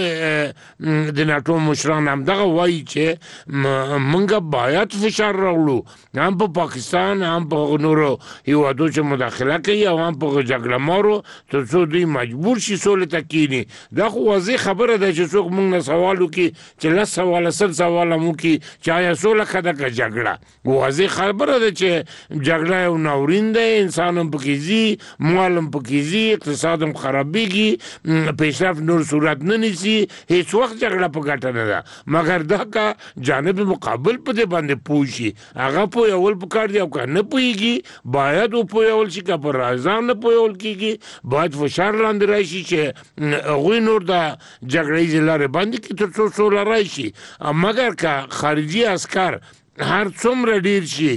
پورې د ناټو مشران همدغه وایي چې موږ باید فشار راوړو هم په پاکستان هم په نورو هېوادو چې مداخله کوي او هم په جګړه مارو تر څو دوی مجبور شي سولې ته کښېني. دا خو واضح خبره ده چې څوک موږ نه سوال وکړي چې لس سواله سل سواله مو وکړي چې آیا سوله ښه ده که جګړه. واضح خبره ده چې جګړه یو ناورین دی انسان هم پکې ځي مال هم پکې ځي اقتصاد هم خرابېږي پیشرفت نور صورت نه نیسي هېڅ وخت جګړه په ګټه نه ده مګر دا که جانب مقابل په دې باندې پوه شي هغه پوهول پکار دی او که نه پوهېږي باید وپوهول شي که پر ځان نه پوهول کېږي باید فشار لاندې راشي چې هغوی نور د جګړیزې لارې باندې کړي تر څو سوله راشي. مګر که خارجي عسکر هر څومره ډیر شي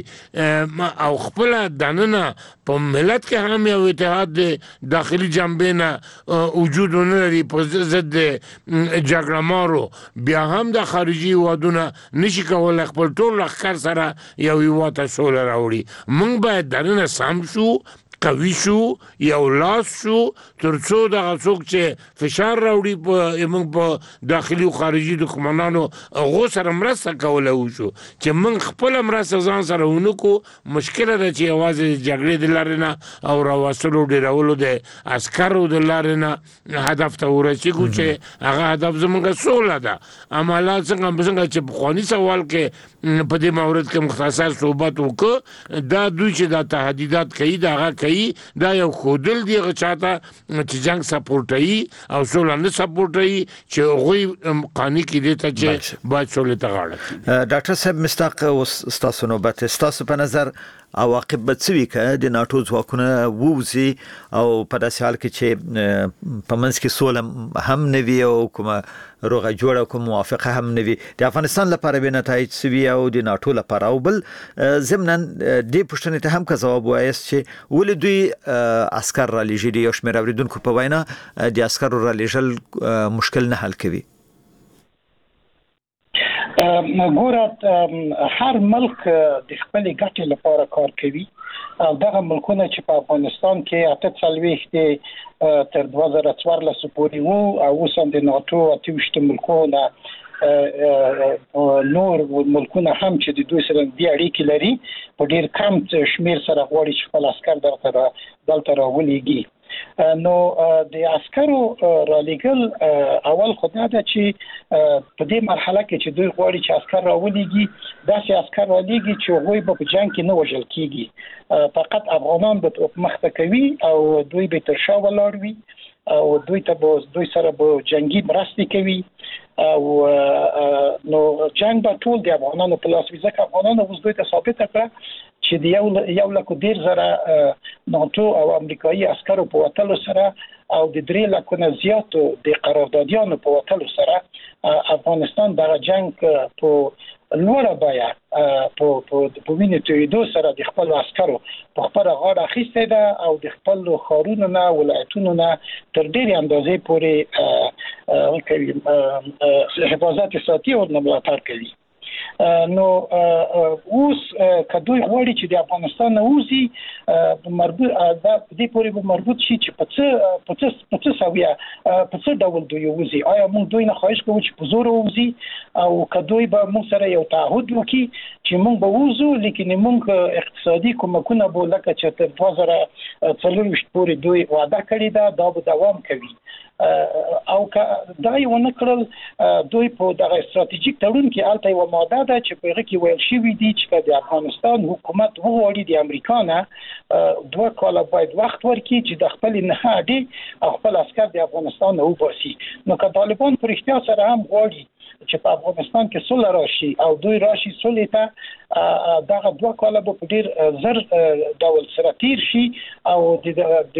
او خپل دننه په ملت کې هم یو اتحاد داخلي جنبې نه وجود نه لري په ضد جګړه مارو بیا هم د خارجي هېوادونه نشي کولی خپل ټول لښکر سره یو هېواد ته سوله راوړي. موږ باید دننه سم شو قوي شو یو لاس شو تر څو دغه څوک چې فشار راوړي په موږ په داخلي او خارجي دښمنانو هغو سره مرسته کولی وشو چې موږ خپله مرسته ځان سره ونه کړو مشکله ده چې یوازې د جګړې د لارې نه او راوستلو ډېرولو د عسکرو د لارې نه هدف ته ورسېږو چې هغه هدف زموږ سوله ده. عملا څنګه څنګه چې پخواني سوال کې په دې مورد کې مختصر صحبت وکړو دا دوی چې دا تهدیدات کوي د هغه کوي دا یو خودل دی غچاته چې جنگ سپورټي او سوله نه سپورټي چې هغوی قانوني کې دي ته چې باید سوله ته غاړه. ډاکټر صاحب مستاق ستاسو نوبت ستاسو په نظر عواقب به څه وي که د ناټو ځواکونه ووځي او په داسې حال کې چې په منځ کې سوله هم نه وي او کومه روغه جوړه کوم موافقه هم نه وي د افغانستان لپاره به نتایج څه وي او د ناټو لپاره او بل ضمناً دې پوښتنې ته هم که ځواب وایاست چې ولې دوی عسکر را لېږي د یو شمېر اورېدونکو په وینا د عسکرو را لېږل مشکل نه حل کوي. ګوره هر ملک د خپلې ګټې لپاره کار کوي او دغه ملکونه چې په افغانستان کې اته څلوېښت تر دوه زره څوارلس پورې وو او اوس هم د ناټو اته ویشت ملکونه نور ملکونه هم چې د دوی سره دې اړیکې لري په ډیر کم شمیر سره غواړي چې خپل عسكر دلته دلته راولېږي. نو د عسکرو را لېږل اول خدای دا چې په دې مرحله کې چې دوی غواړي چې عسكر راولېږي داسې عسكر راولېږي چې هغوی به په جنگ کې نه وژل کېږي، فقط افغانان به مخته کوي او دوی به تر شا ولاړ وي او دوی ته به دوی سره به جنگي مرستې کوي او نو جنگ به ټول د افغانانو په لاس وي، ځکه افغانانو اوس دوی ته ثابته کړه چې د یو یو لکه ډیر زره ناتو او امریکایي عسکرو په وټلو سره او د درې لکه نه زیاتو د قراردادیانو په وټلو سره افغانستان د جنگ په لوړه بیا په په وینې تویدو سره د خپل عسکرو په خپل غاړه اخیسته ده او د خپل خارونو نه ولایتونو نه تر ډېرې اندازې پورې کوي حفاظت ساتي او ملاتړ کوي. نو اوس کدوې غواړي چې د افغانستان نه وځي مربوط د دې پورې به مربوط شي چې په څه په څه په څه سویا په څه ډول دوی وځي، آیا موږ دوی نه خواهش کوو چې په زور وځي او کدوې به موږ سره یو تعهد وکړي چې موږ به وځو لیکن موږ اقتصادي کومکونه به لکه چې تر دوه زره څلوېښت پورې دوی وعده کړې ده دا به دوام کوي او دا یو نه کړل دوی په دغه استراتیژیک تړون کې الته یو ماده ده چې په هغه کې ویل شوی دی چې د افغانستان حکومت وغواړي د امریکا نه دوه کاله باید وخت ورکړي چې د خپل نهادي او خپل عسكر د افغانستان نه وباسي. نو که طالبان پر اختیار سره هم غواړي چې په افغانستان کې صلح راشي او دوی راشي صلح ته دغه دوه کاله په ډیر زر ډول سره تیر شي او د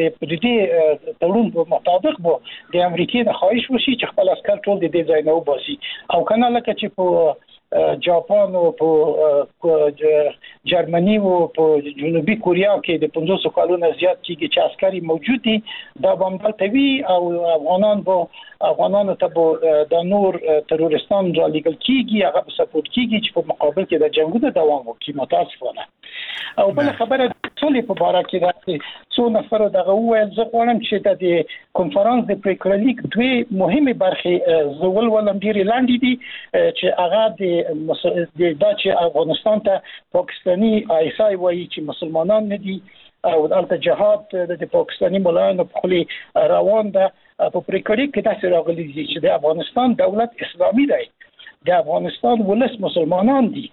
دې تړون په مطابق به د امریکای د خواهش وشي چې خپل عسكر ټول د دې ځای نه وباسي او کنه لکه چې په جاپان او په جرمني او په جنوبي کوریا کې د پنځوس کالونو زیات کېږي چې عسکري موجود دي دا باندې توی او افغانان به افغانانو ته د نور تروریستان را لېږل کېږي هغه په سپورټ کېږي چې په مقابل کې د جنگونو دوام وکړي. متاسفانه او بل خبره ټولې په باره کې راځي څو نفر دغه وویل زه غواړم چې د کنفرانس د پریکړلیک دوی مهمه برخه زول ولم ډیر لاندې دي چې هغه د دا چې افغانستان ته پاکستاني آیسای وایي چې مسلمانان نه دي او دلته جهاد د پاکستاني مولانو په خلی روان ده په پریکړلیک کې تاسو راغلي دي چې د افغانستان دولت اسلامي دی، د افغانستان ولس مسلمانان دي،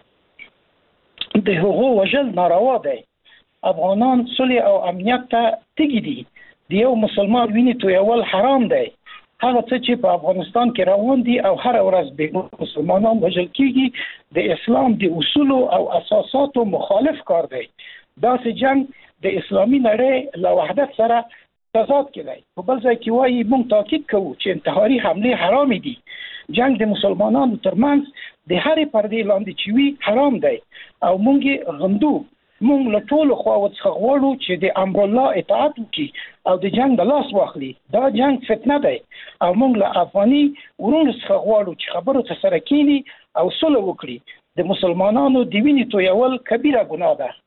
د هغو وجل ناروا دی، افغانان صلح او امنیت ته تګي دي، د یو مسلمان وینې تویول حرام دی، هغه څه چې په افغانستان کې روان دي او هر ورځ به مسلمانان وژل کیږي د اسلام د اصول او اساساتو مخالف کار دی. دا سه جنگ د اسلامي نړۍ له وحدت سره تضاد کوي. په بل ځای کې وایي موږ تاکید کوو چې انتحاري حمله حرام دي، جنگ د مسلمانانو ترمنځ د هرې پردې لاندې چې وي حرام دی او موږ غندو. موږ له ټولو خواو څخه غواړو چې د امر الله اطاعت وکړي او د جنگ د لاس واخلي. دا جنگ فتنه دی او موږ له افغاني ورونو څخه غواړو چې خبرو ته سره کینی او صلح وکړي. د مسلمانانو د وینې تویول کبیره ګناه ده.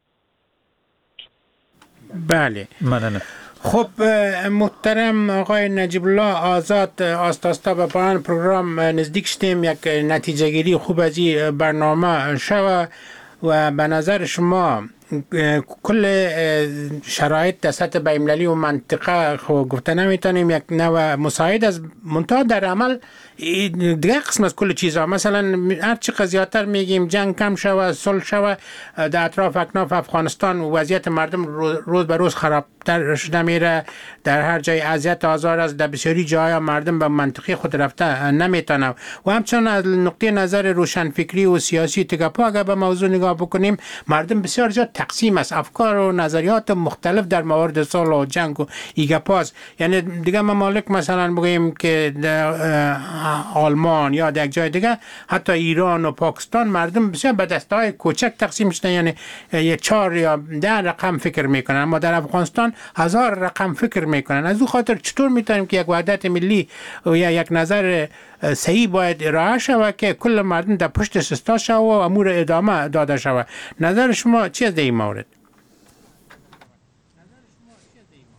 بله مننه. خب محترم آقای نجیب الله آزاد آستاستا به پایان پروگرام نزدیک شدیم. یک نتیجه گیری خوب از این برنامه شوه و به نظر شما کل شرایط در سطح بین‌المللی و منطقه خو گفته نمیتونیم یک نوع مساعد از منتها در عمل دیگه قسم از کل چیزها، مثلا هر چی قضیاتر میگیم جنگ کم شوه، صلح شوه، در اطراف اکناف افغانستان وضعیت مردم روز به روز خرابتر شده میره، در هر جای اذیت آزار است، در بسیاری جای مردم به منطقه خود رفته نمیتونه و همچنان از نقطه نظر روشنفکری و سیاسی تگاپا اگر به موضوع نگاه بکنیم مردم بسیار زیاد تقسیم است، افکار و نظریات مختلف در مورد صلح و جنگ و ایگاپاس. یعنی دیگه ممالک مثلا بگوییم که آلمان یا در یک جای دیگه حتی ایران و پاکستان مردم بسیار به دسته‌های کوچک تقسیم شدن، یعنی یه چهار یا ده رقم فکر میکنن، اما در افغانستان هزار رقم فکر میکنن. از اون خاطر چطور میتونیم که یک وحدت ملی و یا یک نظر صحیح باید ارائه شود که کل مردم در پشت سستا شود و امور ادامه داده شود. نظر شما چی از این مورد؟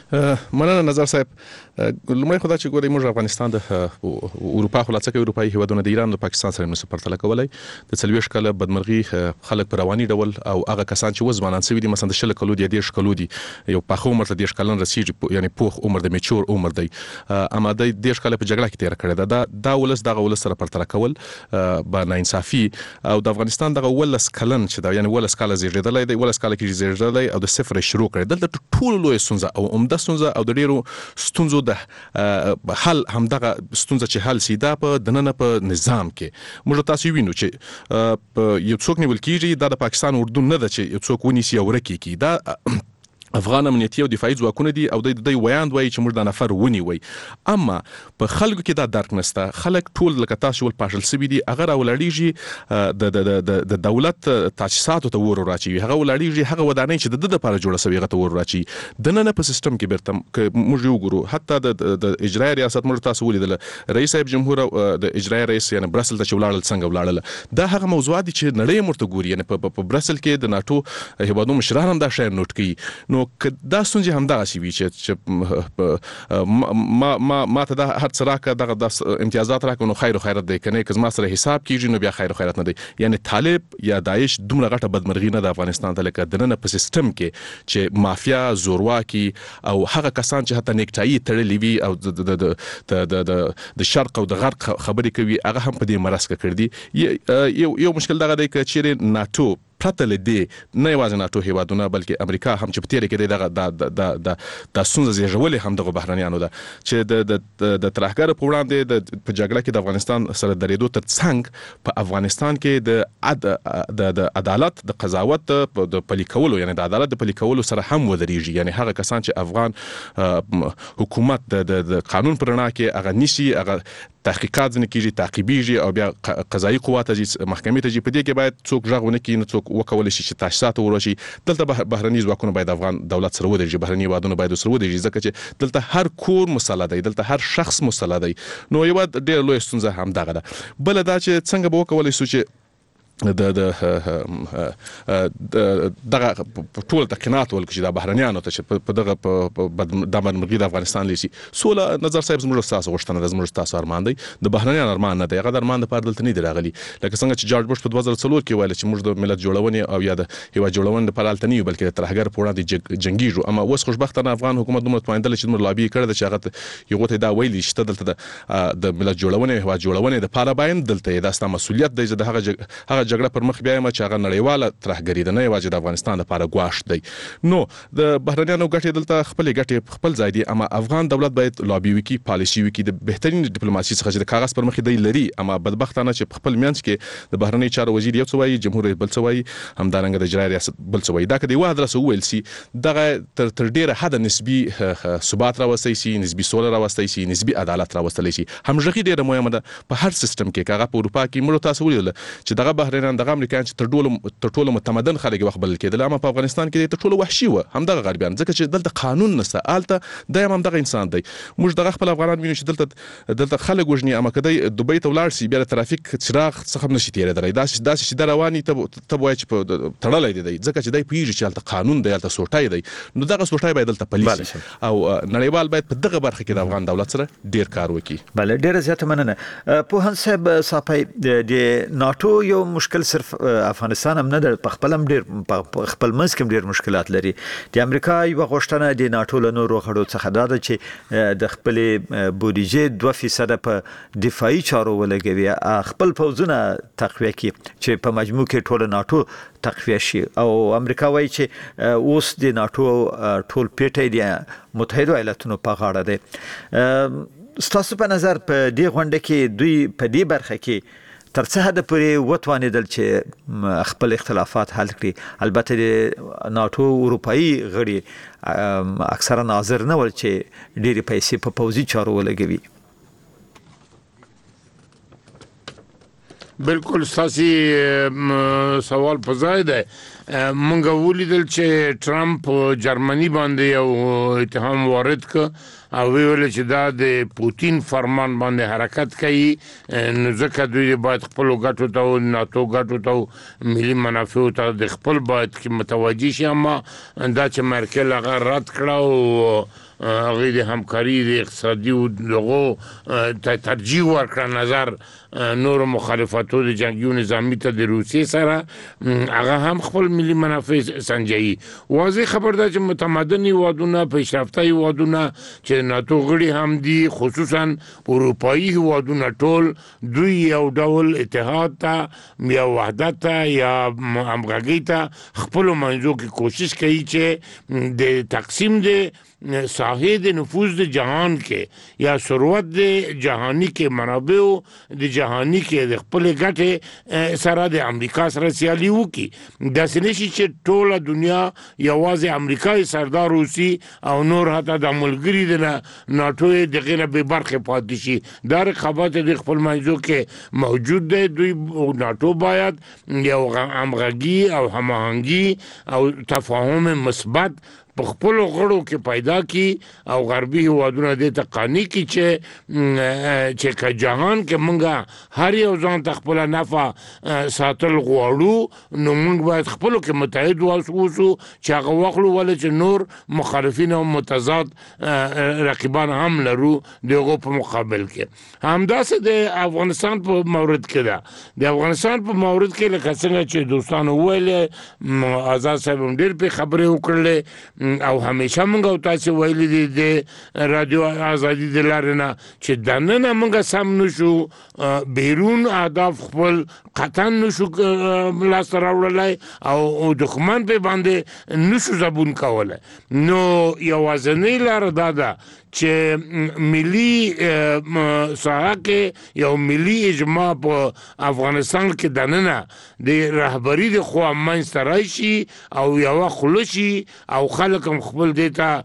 مننه نظر صاحب. لمړی خدای چې ګوري موږ افغانستان د اروپا خلاصه کې اروپאי هیوادونو د ایران او پاکستان سره نو پرتله کولای د څلويش کله بدمرغي خلک پر رواني ډول او هغه کسان چې وزمانان سوي دي مثلا د شل کلو دي د شکلو دي یو په عمر ته د شکلن رسیږي یعنی پوخ عمر د میچور عمر دی اما د د شکل په جګړه کې تیر کړی دا دا ولس دغه ولس سره پرتله کول با نه انصافي او د افغانستان دغه ولس کلن چې دا یعنی ولس کال زیږیدلای دی ولس کال کې زیږیدلای او د صفر شروع کړی دلته ټول لوی سنځه او عمده سنځه او د ډیرو ستونزو د حل همدغه ستونزه چې حل سي دا په دننه په نظام کې موږ تاسو وینو چې یو څوک نیول کیږي دا د پاکستان اردو نه ده چې یو څوک ونیسي او ورکی کی دا افغان امنیتي او دفاعي ځواکونه دي او د دوی ویاند وایي چې موږ د نفر ونی وي اما په خلکو کې دا درک نسته خلک ټول لکه تاسو ول پاشل سوي دي هغه راولړيږي د د د دولت تاسیساتو ته ور راچي هغه ولړيږي هغه ودانې چې د د لپاره جوړه سوي هغه ته ور راچي د نن په سیستم کې برته موږ یو ګورو حتی د اجرایي ریاست موږ تاسو ولیدل رئیس صاحب جمهور د اجرایي رئیس یعنی برسل ته چولال څنګه ولاړل دا هغه موضوعات چې نړۍ مرته ګوري یعنی په برسل کې د ناتو هیوادونو مشران هم دا شی نوٹ کړي نو دا ستونزې همدغه شي وي چې ما ما ما ته دا هر څه راکړه دغه د امتیازات راکړه نو خیر او خیرت دی کنه که زما سره حساب کیږي نو بیا خیر او خیرت نه دی یعنی طالب یا داعش دومره غټه بدمرغي نه د افغانستان ته لکه دننه په سیستم کې چې مافیا زورواکي او هغه کسان چې حتی نیکټایي تړلې وي او د د د د شرق او د غرب خبرې کوي هغه هم په دې مرسته کړ دي یو یو مشکل دغه دی چې ناتو پرته لدی نه یوازې ناتو هیوادونه بلکې امریکا هم چې په تیر کې دغه د د د د سونز زیږولې هم دغه بهرانيانو ده چې د د د ترهګر په وړاندې د په جګړه کې د افغانستان سره درېدو تر څنګ په افغانستان کې د د د عدالت د قضاوت د پلي کولو یعنی د عدالت د پلي کولو سره هم ودرېږي یعنی هغه کسان چې افغان حکومت د د قانون پر رڼا کې هغه نشي هغه تحقیقات ځنه کیږي تعقیبیږي او بیا قضایي قوات د محکمې ته په دې کې باید څوک ژغونه کین څوک وکول شي چې تاسیسات ورشي دلته بهرني ځواکونه باید افغان دولت سره ودرېږي بهرني وادونه باید سره ودرېږي ځکه چې دلته هر کور مسله دی دلته هر شخص مسله دی نو یو ډېر لوی ستونزه هم دغه ده بل دا چې څنګه به وکول شي چې د د دغه ټول تقینات ولکه چې د بهرنیانو ته چې په دغه د بدمرغي د افغانستان لیسي سوله نظر صاحب زموږ تاسو غوښتنه د زموږ تاسو ارمان دی د بهرنیان ارمان نه دی هغه د ارمان د پاره دلته نه دی راغلی لکه څنګه چې جورج بوش په دوه زره څلور کې ویل چې موږ د ملت جوړونې او یا د هیواد جوړونې لپاره الته نه یو بلکې د ترهګر په وړاندې جنگیږو اما اوس خوشبختانه افغان حکومت دومره توانیدل چې موږ لابي کړی چې هغه یو ته دا ویلي چې دلته د ملت جوړونې هیواد جوړونې د پاره باید دلته د استا مسولیت دی چې هغه هغه جګړه پر مخ بیا چې هغه نړیواله ترهګری ده نه یوازې د افغانستان لپاره ګواښ دی نو د بهرنیانو ګټې دلته خپل ګټې خپل ځای دي اما افغان دولت باید لابي وکي پالیسي وکي د بهترین ډیپلوماسي څخه چې د کاغذ پر مخ دی لري اما بدبختانه چې خپل میانس کې د بهرنی چارو وزیر یو څه وایي جمهور رئیس بل څه وایي همدارنګه د اجرایي ریاست بل څه وایي دا کدی واحد راسو ویل سي دغه تر تر ډیره حد نسبی ثبات راوستي سي نسبی سوله راوستي سي نسبی عدالت راوستل شي همغږي ډیره مهمه ده په هر سیستم کې کاغه په اروپا کې موږ تاسو ویل چې دغه بهرنیان دغه امریکایان چې تر ډول تر ټولو متمدن خلک وخت بل کېدل اما په افغانستان کې تر ټولو وحشي و همدغه غربیان ځکه چې دلته قانون نشته آلته د هم دغه انسان دی موږ دغه خپل افغانان وینو چې دلته دلته خلک وژني اما کدی دوبۍ ته ولاړ سي بیا ترافیک چراغ څخه نشي تیرېدلی دا دا چې د رواني ته ته وایي چې تړلې دی ځکه چې دای پیږي چې دلته قانون دی دلته سوټای دی نو دغه سوټای باید دلته پلیس او نړیوال باید په دغه برخه کې د افغان دولت سره ډیر کار وکړي بله ډیره زیاته مننه په هان صاحب صاحب د ناتو یو مشکل صرف افغانستان هم نه د خپل هم ډیر خپل منځ کې ډیر مشکلات لري د امریکا یو غوښتنه د ناتو له نورو غړو څخه دا ده چې د خپل بودیجې دوه فیصد په دفاعي چارو ولګوي خپل فوزونه تقویه کړي چې په مجموع کې ټول ناتو تقویه شي او امریکا وایي چې اوس د ناتو ټول پیټه دی متحده ایالاتونو په غاړه ده ستاسو په نظر په دې غونډه کې دوی په دې برخه کې تر څه حد پورې وتوانیدل چې خپل اختلافات حل کړي البته د ناتو اروپאי غړي اکثره ناظر نه ول چې ډېری پیسې په پوځي چارو ولګوي بالکل ساسي سوال په ځای دی مونږ ولیدل چې ټرمپ جرمني باندې یو اتهام وارد ک او ویل چې دا د پوتین فرمان باندې حرکت کوي نو ځکه دوی باید خپل ګټو ته ناتو ګټو ته ملي منافع ته د خپل باید کې متوجي شي اما دا چې مرکل هغه رد کړه او هغه د همکاري د اقتصادي او دغه ترجیح ورکړ نظر نور مخالفتو د جنگي نظامی ته د روسیې سره هغه هم خپل ملي منافع سنجي. واضح خبر ده چې متمدن هیوادونه پیشرفته هیوادونه چې ناتو غړي هم دي، خصوصا اروپایي هیوادونه ټول دوی یو ډول اتحاد ته یا وحدت ته یا همغږي ته خپل منځو کې کوشش کوي چې د تقسیم د ساحه د نفوذ د جهان کې یا ثروت د جهانی کې منابع د جهانی کې د خپل ګټه سره د امریکا سره سیالي وکي. د سنشي چې ټوله دنیا یوازې امریکای سردار روسي او نور حتی د ملګری د ناتو د غیر به برخه پاتې شي. دا رقابت د خپل منځو کې موجود دی. دوی ناتو باید یو همغږي او هماهنګي او تفاهم مثبت په خپل غړو کې پیدا کی او غربي هیوادونه د تقانی کی چې چې که جهان کې مونږه هر یو ځان تخپل نفع ساتل غواړو نو مونږ باید خپل کې متحد اوسو چې هغه وخلو ول چې نور مخالفین او متضاد رقیبان هم لرو دغه په مقابل کې. همداسې د افغانستان په مورد کې ده. د افغانستان په مورد کې لکه څنګه چې دوستانو ویل آزاد صاحب هم ډېر په خبرې وکړلې او همیشه مونږ او تاسو ویلي دي د رادیو ازادي د لارنه چې دننه مونږ سم نشو بیرون اهداف خپل قطعا نشو لاس راوړلای او دښمن په باندې نشو زبون کولای. نو یوازنی لار دا ده چې ملي ساحه کې یو ملي اجماع په افغانستان کې دننه د رهبری د خو منځ راشي او یو خلشي او خلک هم خپل دیتا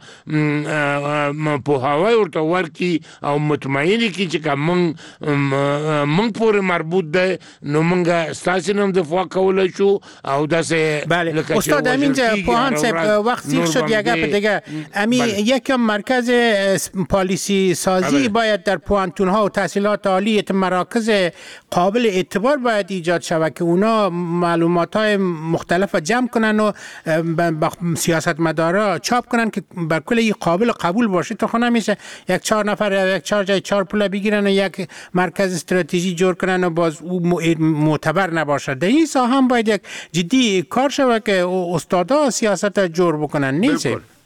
په هواي ورته ورکی او مطمئن کی چې کوم مونږ پورې مربوط ده نو مونږه ستاسو د دفاع کولای شو او داسې بله. استاد امین پوهان صاحب وقت سیخ شد یک گپ دیگه امی یکم مرکز پالیسی سازی باید در پوانتون ها و تحصیلات عالی مراکز قابل اعتبار باید ایجاد شود که اونا معلومات های مختلف جمع کنن و سیاست مدارا چاپ کنن که بر کل قابل قبول باشه. تو خونه میشه یک چهار نفر یک چهار جای چهار پوله بگیرن و یک مرکز استراتژی جور کنن و باز او معتبر نباشه. در این ساحه هم باید یک جدی کار شود که استادا سیاست جور بکنن. نیست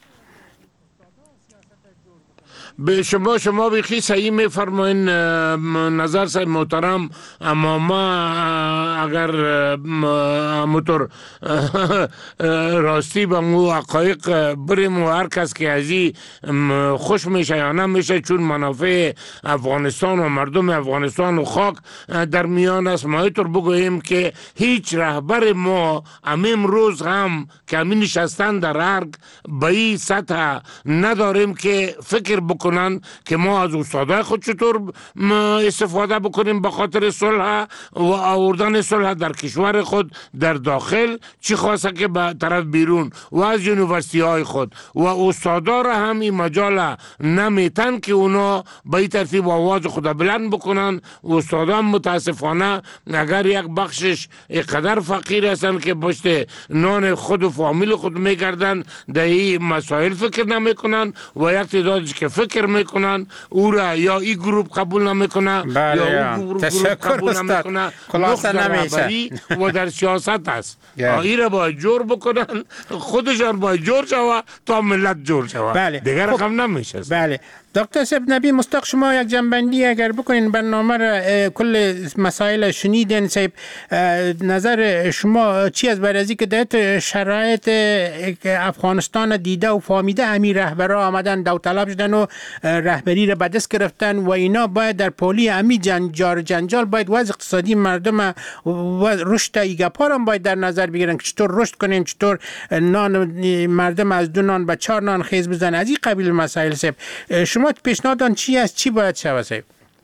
به شما شما بخی صحیح میفرمایین نظر صاحب محترم، اما ما اگر موتور راستی به مو حقایق بریم و هر کس که ازی خوش میشه یا نمیشه چون منافع افغانستان و مردم افغانستان و خاک در میان است. ما اینطور بگوییم که هیچ رهبر ما امیم روز هم که همین نشستن در ارگ به این سطح نداریم که فکر بکنیم که ما از استادای خود چطور استفاده بکنیم به خاطر صلح و آوردن صلح در کشور خود در داخل، چی خواسته که به طرف بیرون و از یونیورسیتی های خود و استادا را هم این مجال نمیتن که اونا به این ترتیب آواز خود بلند بکنن. استادا متاسفانه اگر یک بخشش قدر فقیر هستن که پشت نان خود و فامیل خود میگردن در این مسائل فکر نمیکنن و یک تعدادش که فکر میکنن او را یا این گروپ قبول نمیکنه یا اون گروپ قبول نمیکنه. خلاصه نمیشه و در سیاست است این را باید جور بکنن، خودشان باید جور شوه تا ملت جور شوه. دیگر رقم نمیشه. بله دکتر صاحب نبی مستق شما یک جنبندی اگر بکنین برنامه را کل مسائل شنیدین صاحب، نظر شما چی از برازی که دهت شرایط افغانستان دیده و فهمیده امیر رهبرها آمدن داوطلب شدن و رهبری را به دست گرفتن و اینا باید در پولی امی جنجار جنجال باید وضع اقتصادی مردم و رشد ایگپار هم باید در نظر بگیرن که چطور رشد کنیم، چطور نان مردم از دو نان به چهار نان خیز بزن. از این قبیل مسائل صاحب شما پیشنهادتان چی است؟ چی باید شود صاحب؟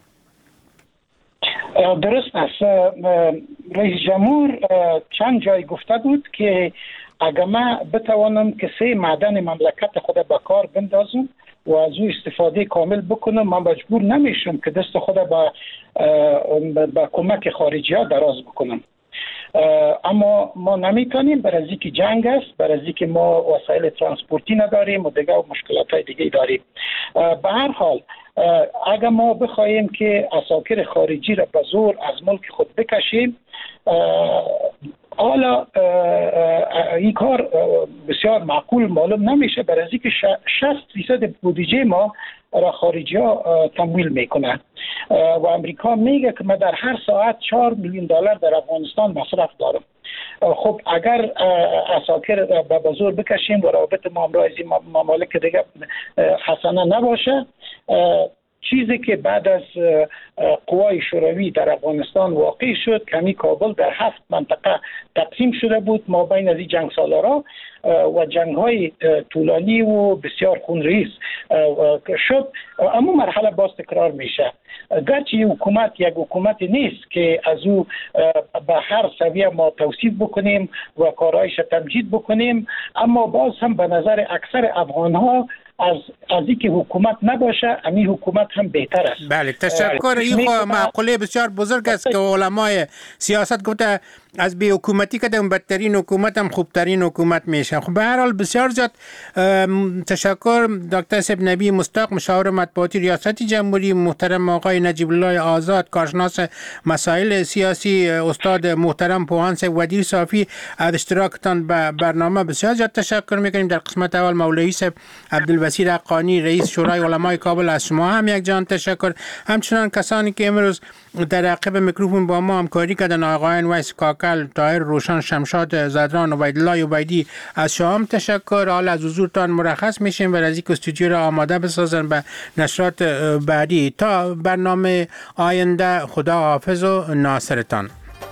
درست است. رئیس جمهور چند جای گفته بود که اگر من بتوانم که سه معدن مملکت خود به کار بندازم و از او استفاده کامل بکنم، من مجبور نمیشم که دست خود با با کمک خارجی ها دراز بکنم. اما ما نمیتونیم برای اینکه جنگ است، برای اینکه ما وسایل ترانسپورتی نداریم و دیگه مشکلات دیگه داریم. به هر حال اگر ما بخوایم که اساکر خارجی را به زور از ملک خود بکشیم، حالا این کار بسیار معقول معلوم نمیشه، برای اینکه شصت فیصد بودجه ما را خارجی ها تمویل میکنن و امریکا میگه که من در هر ساعت چهار میلیون دلار در افغانستان مصرف دارم. خب اگر اساکر به بزرگ بکشیم و رابط ما امروز این ممالک دیگه حسنه نباشه، چیزی که بعد از قوای شوروی در افغانستان واقع شد، کمی کابل در هفت منطقه تقسیم شده بود ما بین از این جنگ سالارا و جنگ های طولانی و بسیار خونریز شد. اما مرحله باز تکرار میشه. گرچه حکومت یک حکومت نیست که از او به هر سویه ما توصیف بکنیم و کارهایش تمجید بکنیم، اما باز هم به نظر اکثر افغان ها از از اینکه حکومت نباشه همین حکومت هم بهتر است. بله تشکر. این خو معقوله بسیار بزرگ است که علمای سیاست گفته از بی حکومتی که اون بدترین حکومت هم خوبترین حکومت میشه. خب به هر حال بسیار زیاد تشکر دکتر صاحب نبی مستاق، مشاور مطبوعاتی ریاست جمهوری، محترم آقای نجیب الله آزاد کارشناس مسائل سیاسی، استاد محترم پوهان ودیر صافی، از اشتراکتان به برنامه بسیار زیاد تشکر میکنیم. در قسمت اول مولوی صاحب عبدالبصیر حقانی رئیس شورای علمای کابل، از شما هم یک جان تشکر. همچنان کسانی که امروز در عقب میکروفون با ما همکاری کردن، آقایان ویس کاکل، طاهر روشن، شمشاد زدران، عبیدالله عبیدی، از شما هم تشکر. حال از حضورتان مرخص میشیم و از اینکه استودیو را آماده بسازن به نشرات بعدی. تا برنامه آینده خدا حافظ و ناصرتان.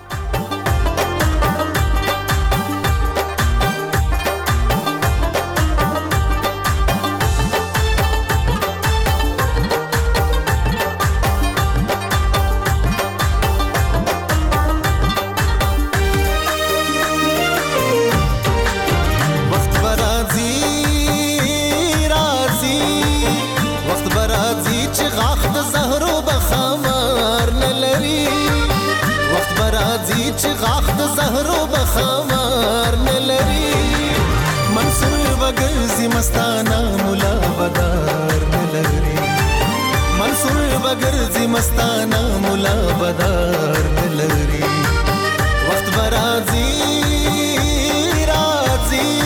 مستانا مولا بدار نلری منصور بگرزی مستانا مولا بدار نلری وقت برازی رازی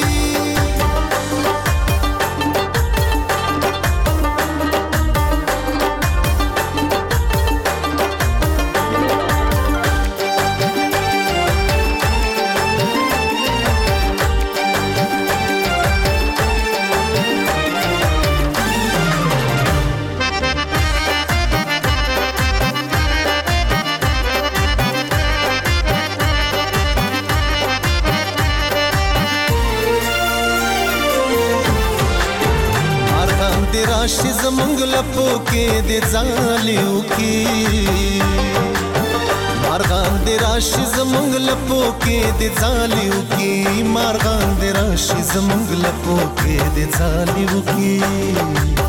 راشي زمونږ لپو کې د ځالیو کې مارغان د راشي زمونږ لپو کې د ځالیو کې مارغان د راشي زمونږ لپو کې د ځالیو کې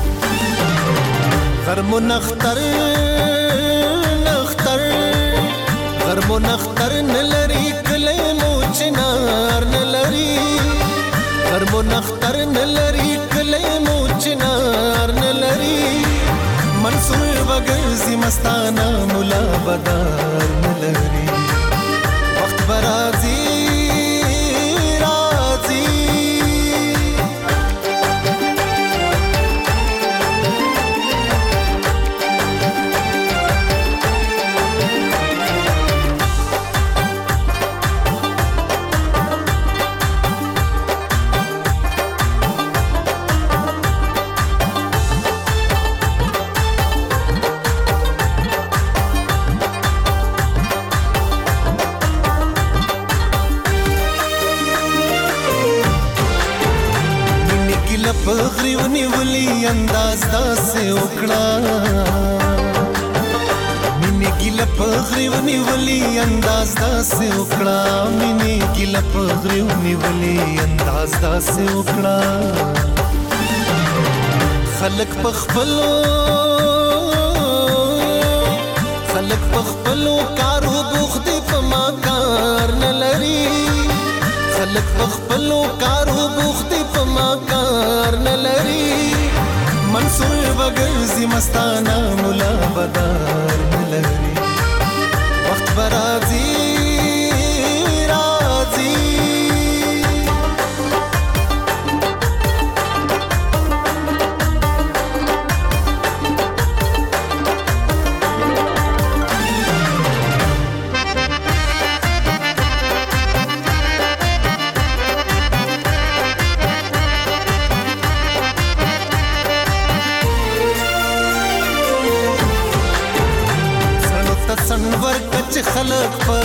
غرمو نختر نختر غرمو نختر نلري کله مو چنار نلري غرمو نختر نلري کله مو چنار نلري منصور بگرزی مستانا مولا بدار نلري وقت برازی رازی پغریونی ولی انداز داسې وکړه مینې ګیله پغریونی ولی انداز داسې وکړه مینې ګیله پغریونی ولی انداز داسې وکړه خلک پخپلو خلک پخپلو کارو بوخت په ما کار نه لري خلک په خپلو کارو بوخت په ما کار نه لري منصور بغرزي مستانه مولا بدار نه لري وخت برازي راځي سنور کچ خلق په